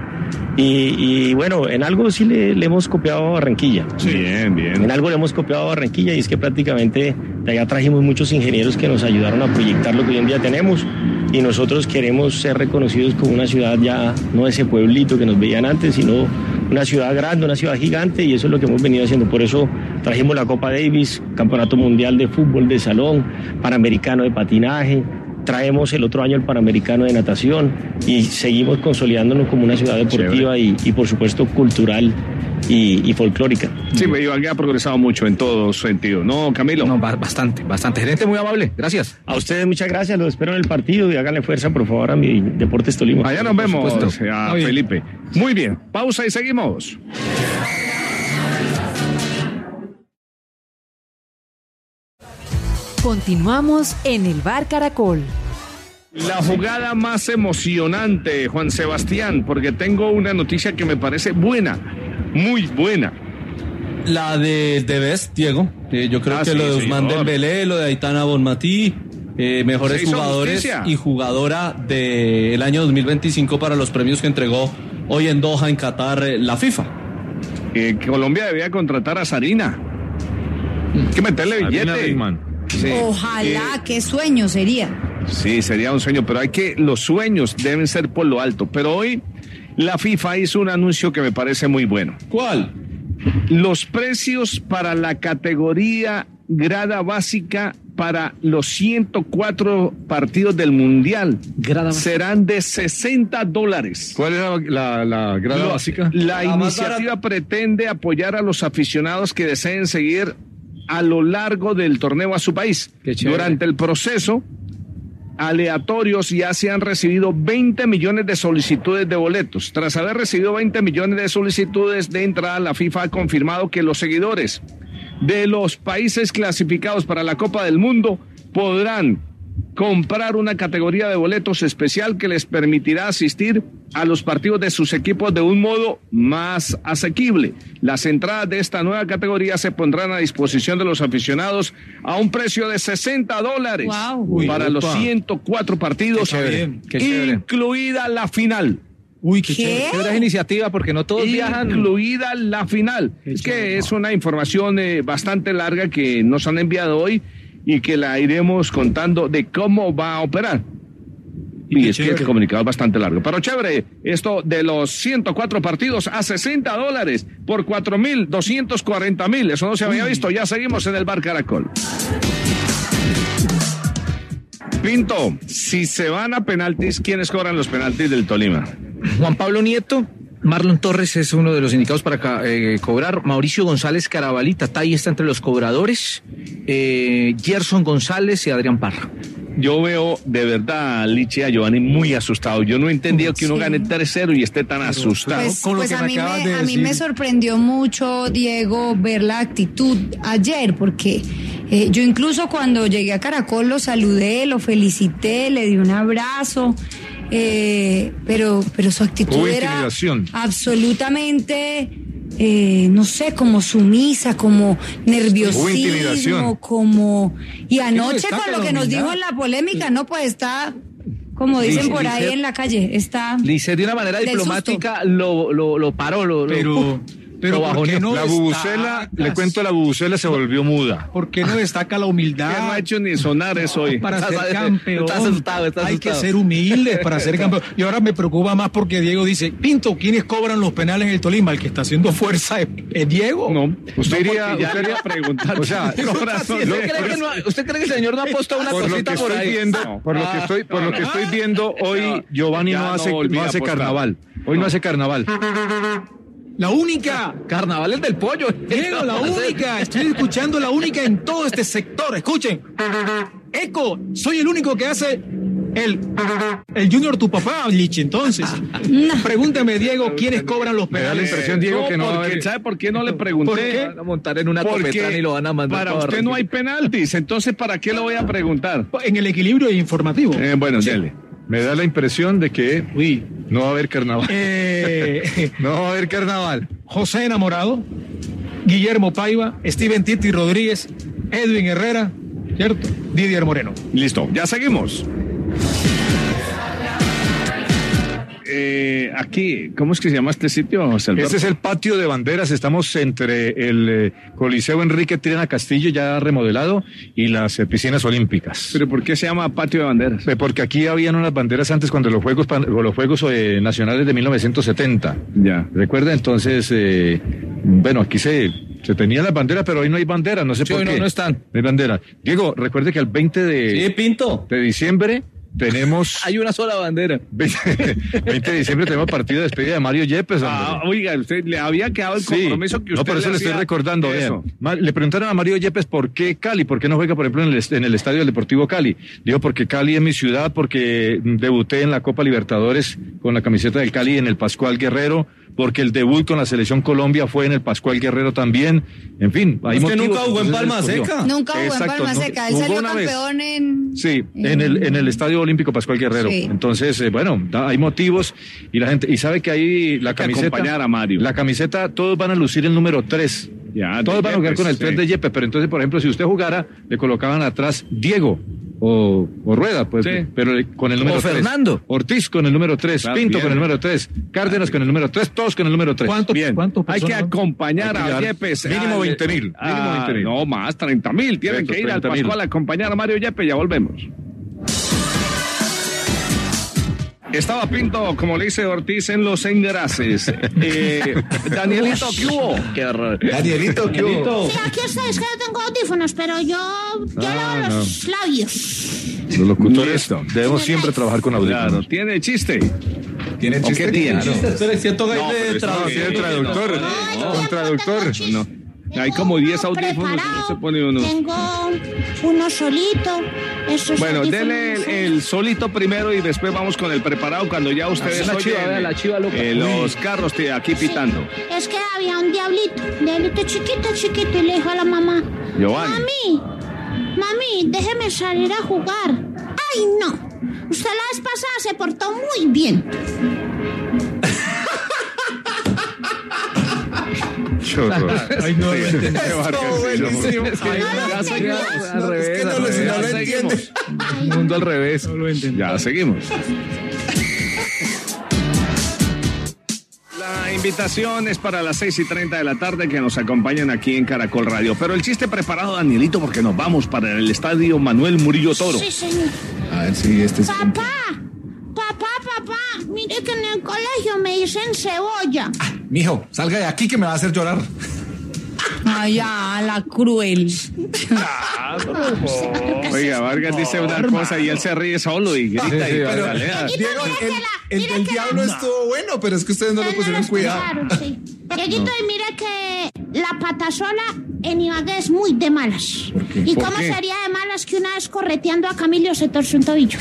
Y, y bueno, en algo sí le, le hemos copiado a Barranquilla. Sí, bien, bien. En algo le hemos copiado a Barranquilla, y es que prácticamente de allá trajimos muchos ingenieros que nos ayudaron a proyectar lo que hoy en día tenemos, y nosotros queremos ser reconocidos como una ciudad ya, no ese pueblito que nos veían antes, sino una ciudad grande, una ciudad gigante, y eso es lo que hemos venido haciendo. Por eso trajimos la Copa Davis, Campeonato Mundial de Fútbol de Salón, Panamericano de Patinaje, traemos el otro año el Panamericano de Natación, y seguimos consolidándonos como una ciudad deportiva y, y por supuesto cultural y, y folclórica. Sí, Ibagué ha progresado mucho en todo sentido, ¿no, Camilo? No, bastante, bastante. Gerente, muy amable, gracias. A ustedes muchas gracias, los espero en el partido y háganle fuerza por favor a mi Deportes Tolima. Allá nos vemos, a Felipe. Muy bien, pausa y seguimos. Continuamos en el Bar Caracol. La jugada más emocionante, Juan Sebastián, porque tengo una noticia que me parece buena, muy buena. La de Debes, Diego. Eh, yo creo ah, que sí, lo de Ousmane Dembélé, lo de Aitana Bonmatí, eh, mejores jugadores justicia. y jugadora del año dos mil veinticinco para los premios que entregó hoy en Doha, en Qatar, eh, la FIFA. Eh, Colombia debía contratar a Sarina. Hay que meterle billete. Sí. Ojalá, eh, qué sueño sería. Sí, sería un sueño, pero hay que, los sueños deben ser por lo alto. Pero hoy la FIFA hizo un anuncio que me parece muy bueno. ¿Cuál? Los precios para la categoría grada básica para los ciento cuatro partidos del Mundial grada serán de sesenta dólares. ¿Cuál es la, la, la grada Lo, básica? La, la iniciativa pretende apoyar a los aficionados que deseen seguir a lo largo del torneo a su país. Durante el proceso, aleatorios ya se han recibido veinte millones de solicitudes de boletos. Tras haber recibido veinte millones de solicitudes de entrada, la FIFA ha confirmado que los seguidores de los países clasificados para la Copa del Mundo podrán comprar una categoría de boletos especial que les permitirá asistir a los partidos de sus equipos de un modo más asequible. Las entradas de esta nueva categoría se pondrán a disposición de los aficionados a un precio de sesenta dólares wow. para Uy, los opa. ciento cuatro partidos, Qué chévere, qué chévere. incluida la final. Uy, qué, ¿Qué? chévere. Chévere iniciativa porque no todos viajan. Incluida la final. Qué Es que chévere. es una información eh, bastante larga que nos han enviado hoy y que la iremos contando de cómo va a operar. Y, y es chévere. Que el comunicado es bastante largo. Pero chévere, esto de los ciento cuatro partidos a sesenta dólares por cuatro mil doscientos cuarenta mil. Eso no se había visto. Ya seguimos en el Bar Caracol. Pinto, si se van a penaltis, ¿quiénes cobran los penaltis del Tolima? Juan Pablo Nieto, Marlon Torres es uno de los indicados para eh, cobrar. Mauricio González Carabalí, Tatay está entre los cobradores. Eh, Gerson González y Adrián Parra. Yo veo de verdad a Lichi y a Giovanni muy asustado. Yo no he entendido que uno Sí. gane tres cero y esté tan asustado. Pues, con lo pues que a, me mí acabas me, de a mí decir. me sorprendió mucho, Diego, ver la actitud ayer, porque eh, yo incluso cuando llegué a Caracol lo saludé, lo felicité, le di un abrazo, eh, pero, pero su actitud Hubo era intimidación. absolutamente... Eh, no sé, como sumisa, como nerviosismo, intimidación. como... Y anoche destaca con lo la que nos humildad. dijo en la polémica, no, pues está, como dicen Lice- por ahí Lice- en la calle, está... Lice de una manera Del diplomática lo, lo, lo paró, lo, lo- Pero, pero lo ¿por qué bajoneó. no La bubucela, destacas? le cuento, la bubucela se volvió muda. ¿Por qué no destaca la Que humildad? no ha hecho ni sonar eso hoy. Para Está- ser campeón está asustado, está hay que asustado. ser humildes para ser campeón. Y ahora me preocupa más porque Diego dice, Pinto, ¿quiénes cobran los penales en el Tolima? El que está haciendo fuerza es, es Diego. No, Usted no, iría, porque ya usted le iría iba a preguntar. O sea, ¿Qué corazón ¿Usted es? cree, que no, ¿Usted cree que el señor no ha puesto una por lo que cosita por estoy ahí? viendo, por lo que estoy, por lo que estoy viendo hoy, No, Giovanni ya no no hace, volví no a hace apostar. carnaval. Hoy no hace carnaval. La única, Carnavales del pollo. Diego, la única, estoy escuchando la única en todo este sector. Escuchen. Eco, soy el único que hace el, el Junior tu papá, Lich. Entonces, pregúntame, Diego, ¿quiénes cobran los Me da la penales? impresión, Diego, que no va a porque, haber... ¿sabe por qué no le pregunté? ¿Por qué? Van a montar en una Porque copetrana y lo van a mandar para para usted no hay Barranquilla. penaltis, entonces ¿para qué lo voy a preguntar? En el equilibrio informativo. Eh, bueno, dele. Me da la impresión de que uy, no va a haber carnaval. Eh, No va a haber carnaval. José Enamorado, Guillermo Paiva, Steven Titi Rodríguez, Edwin Herrera, ¿cierto? Didier Moreno. Listo, ya seguimos. Eh, aquí, ¿cómo es que se llama este sitio, José Alberto? Este es el patio de banderas. Estamos entre el eh, Coliseo Enrique Triana Castillo, ya remodelado, y las eh, piscinas olímpicas. ¿Pero por qué se llama patio de banderas? Eh, Porque aquí habían unas banderas antes cuando los Juegos pan- los Juegos eh, Nacionales de mil novecientos setenta. Ya. ¿Recuerda? Entonces, eh, bueno, aquí se, se tenían las banderas, pero hoy no hay banderas, no sé Sí, por hoy no- qué. no están. No hay banderas. Diego, recuerde que el veinte Sí, de, Pinto. de diciembre tenemos... Hay una sola bandera. veinte de diciembre tenemos partido de despedida de Mario Yepes. Ah, hombre. oiga, usted le había quedado el Sí. compromiso que usted No, por eso le estoy hacía. recordando. Eso. vean. Ma- Le preguntaron a Mario Yepes por qué Cali, por qué no juega, por ejemplo, en el, est- en el Estadio del Deportivo Cali. Digo, porque Cali es mi ciudad, porque debuté en la Copa Libertadores con la camiseta del Cali en el Pascual Guerrero, porque el debut con la Selección Colombia fue en el Pascual Guerrero también. En fin, hay Usted motivos. nunca jugó en Entonces, Palma escogió. Seca. Nunca jugó Exacto, en Palma no- Seca. Él jugó salió una vez. campeón en... Sí, en el, en el Estadio Olímpico Pascual Guerrero. Sí. Entonces, eh, bueno, da- hay motivos y la gente, y sabe que ahí la que camiseta. acompañar a Mario. La camiseta, todos van a lucir el número tres. Ya, Todos de van a jugar Yepes, con el sí. tres de Yepes, pero entonces, por ejemplo, si usted jugara, le colocaban atrás Diego o, o Rueda, pues, Sí. pero eh, con el número O tres. Fernando. Ortiz con el número tres, Claro, Pinto bien. con el número tres, Cárdenas con el número tres, todos con el número tres. ¿Cuánto- Bien, cuántos hay que personas? acompañar Hay que a dar Yepes. mínimo al- veinte mil, mínimo Ah, veinte mil. No, más, treinta mil. Tienen Cierto, que ir al treinta mil. Pascual a acompañar a Mario Yepes. Ya volvemos. Estaba Pinto, como le dice Ortiz, en los engrases. Eh, Danielito, ¿qué hubo? Qué horror. Danielito, ¿qué hubo? Sí, aquí estoy, es que no tengo audífonos, pero yo, yo Ah, leo no. los labios. Los locutores Listo. debemos siempre trabajar con audífonos. Claro, tiene chiste. ¿Tiene ¿O chiste? qué tiene? Espera, siento que No, hay pero de esto no traducción. tiene traductor. No, Con traductor. No. Hay como diez audífonos y no Preparado. se pone uno. Tengo uno solito. Esos Bueno, audífonos dele el, son- el solito primero y después vamos con el preparado cuando ya ustedes La chiva, oyen, vea, la chiva loca. eh, los carros te- aquí pitando. Es que había un diablito, un diablito chiquito, chiquito, y le dijo a la mamá, Giovanni. mami, mami, déjeme salir a jugar. Ay, no. Usted la vez pasada se portó muy bien. Ay, no, ya entendí. Ya seguimos. Al revés, al revés. Ya seguimos. Mundo al revés. Ya seguimos. La invitación es para las seis y treinta de la tarde que nos acompañen aquí en Caracol Radio. Pero el chiste preparado, Danielito, porque nos vamos para el estadio Manuel Murillo Toro. Sí, señor. A ver si este es... Papá, papá, papá, mire que en el colegio me dicen cebolla. Ah, mijo, salga de aquí que me va a hacer llorar. Ay, ya, la cruel. Ah, no. Oiga, Vargas dice una cosa y él se ríe solo y grita. Sí, sí, y pero, Diego, el, el, el diablo la... estuvo bueno, pero es que ustedes no, no le pusieron cuidado. Sí. Dieguito, y mira que la patasola en Ibagué es muy de malas. ¿Por qué? ¿Y ¿Por cómo qué? sería de malas que una vez correteando a Camilo se torció un tobillo?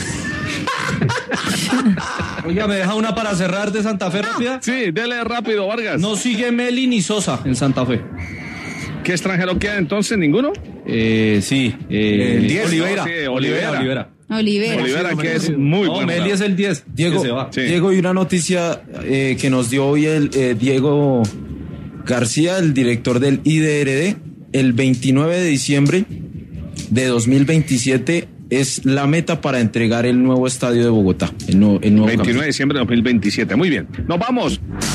Oiga, ¿me deja una para cerrar de Santa Fe no. rápida? Sí, dele rápido, Vargas. No sigue Meli ni Sosa en Santa Fe. ¿Qué extranjero queda entonces? ¿Ninguno? Eh, sí. Eh, el diez, Olivera. No, sí, Olivera. Olivera. Olivera. Olivera, que es muy no, bueno. Meli es el diez. Diego, se va. Sí. Diego, y una noticia eh, que nos dio hoy el eh, Diego García, el director del I D R D, el veintinueve de diciembre de dos mil veintisiete es la meta para entregar el nuevo estadio de Bogotá. El nuevo, el nuevo veintinueve de campeón. diciembre de dos mil veintisiete. Muy bien. Nos vamos.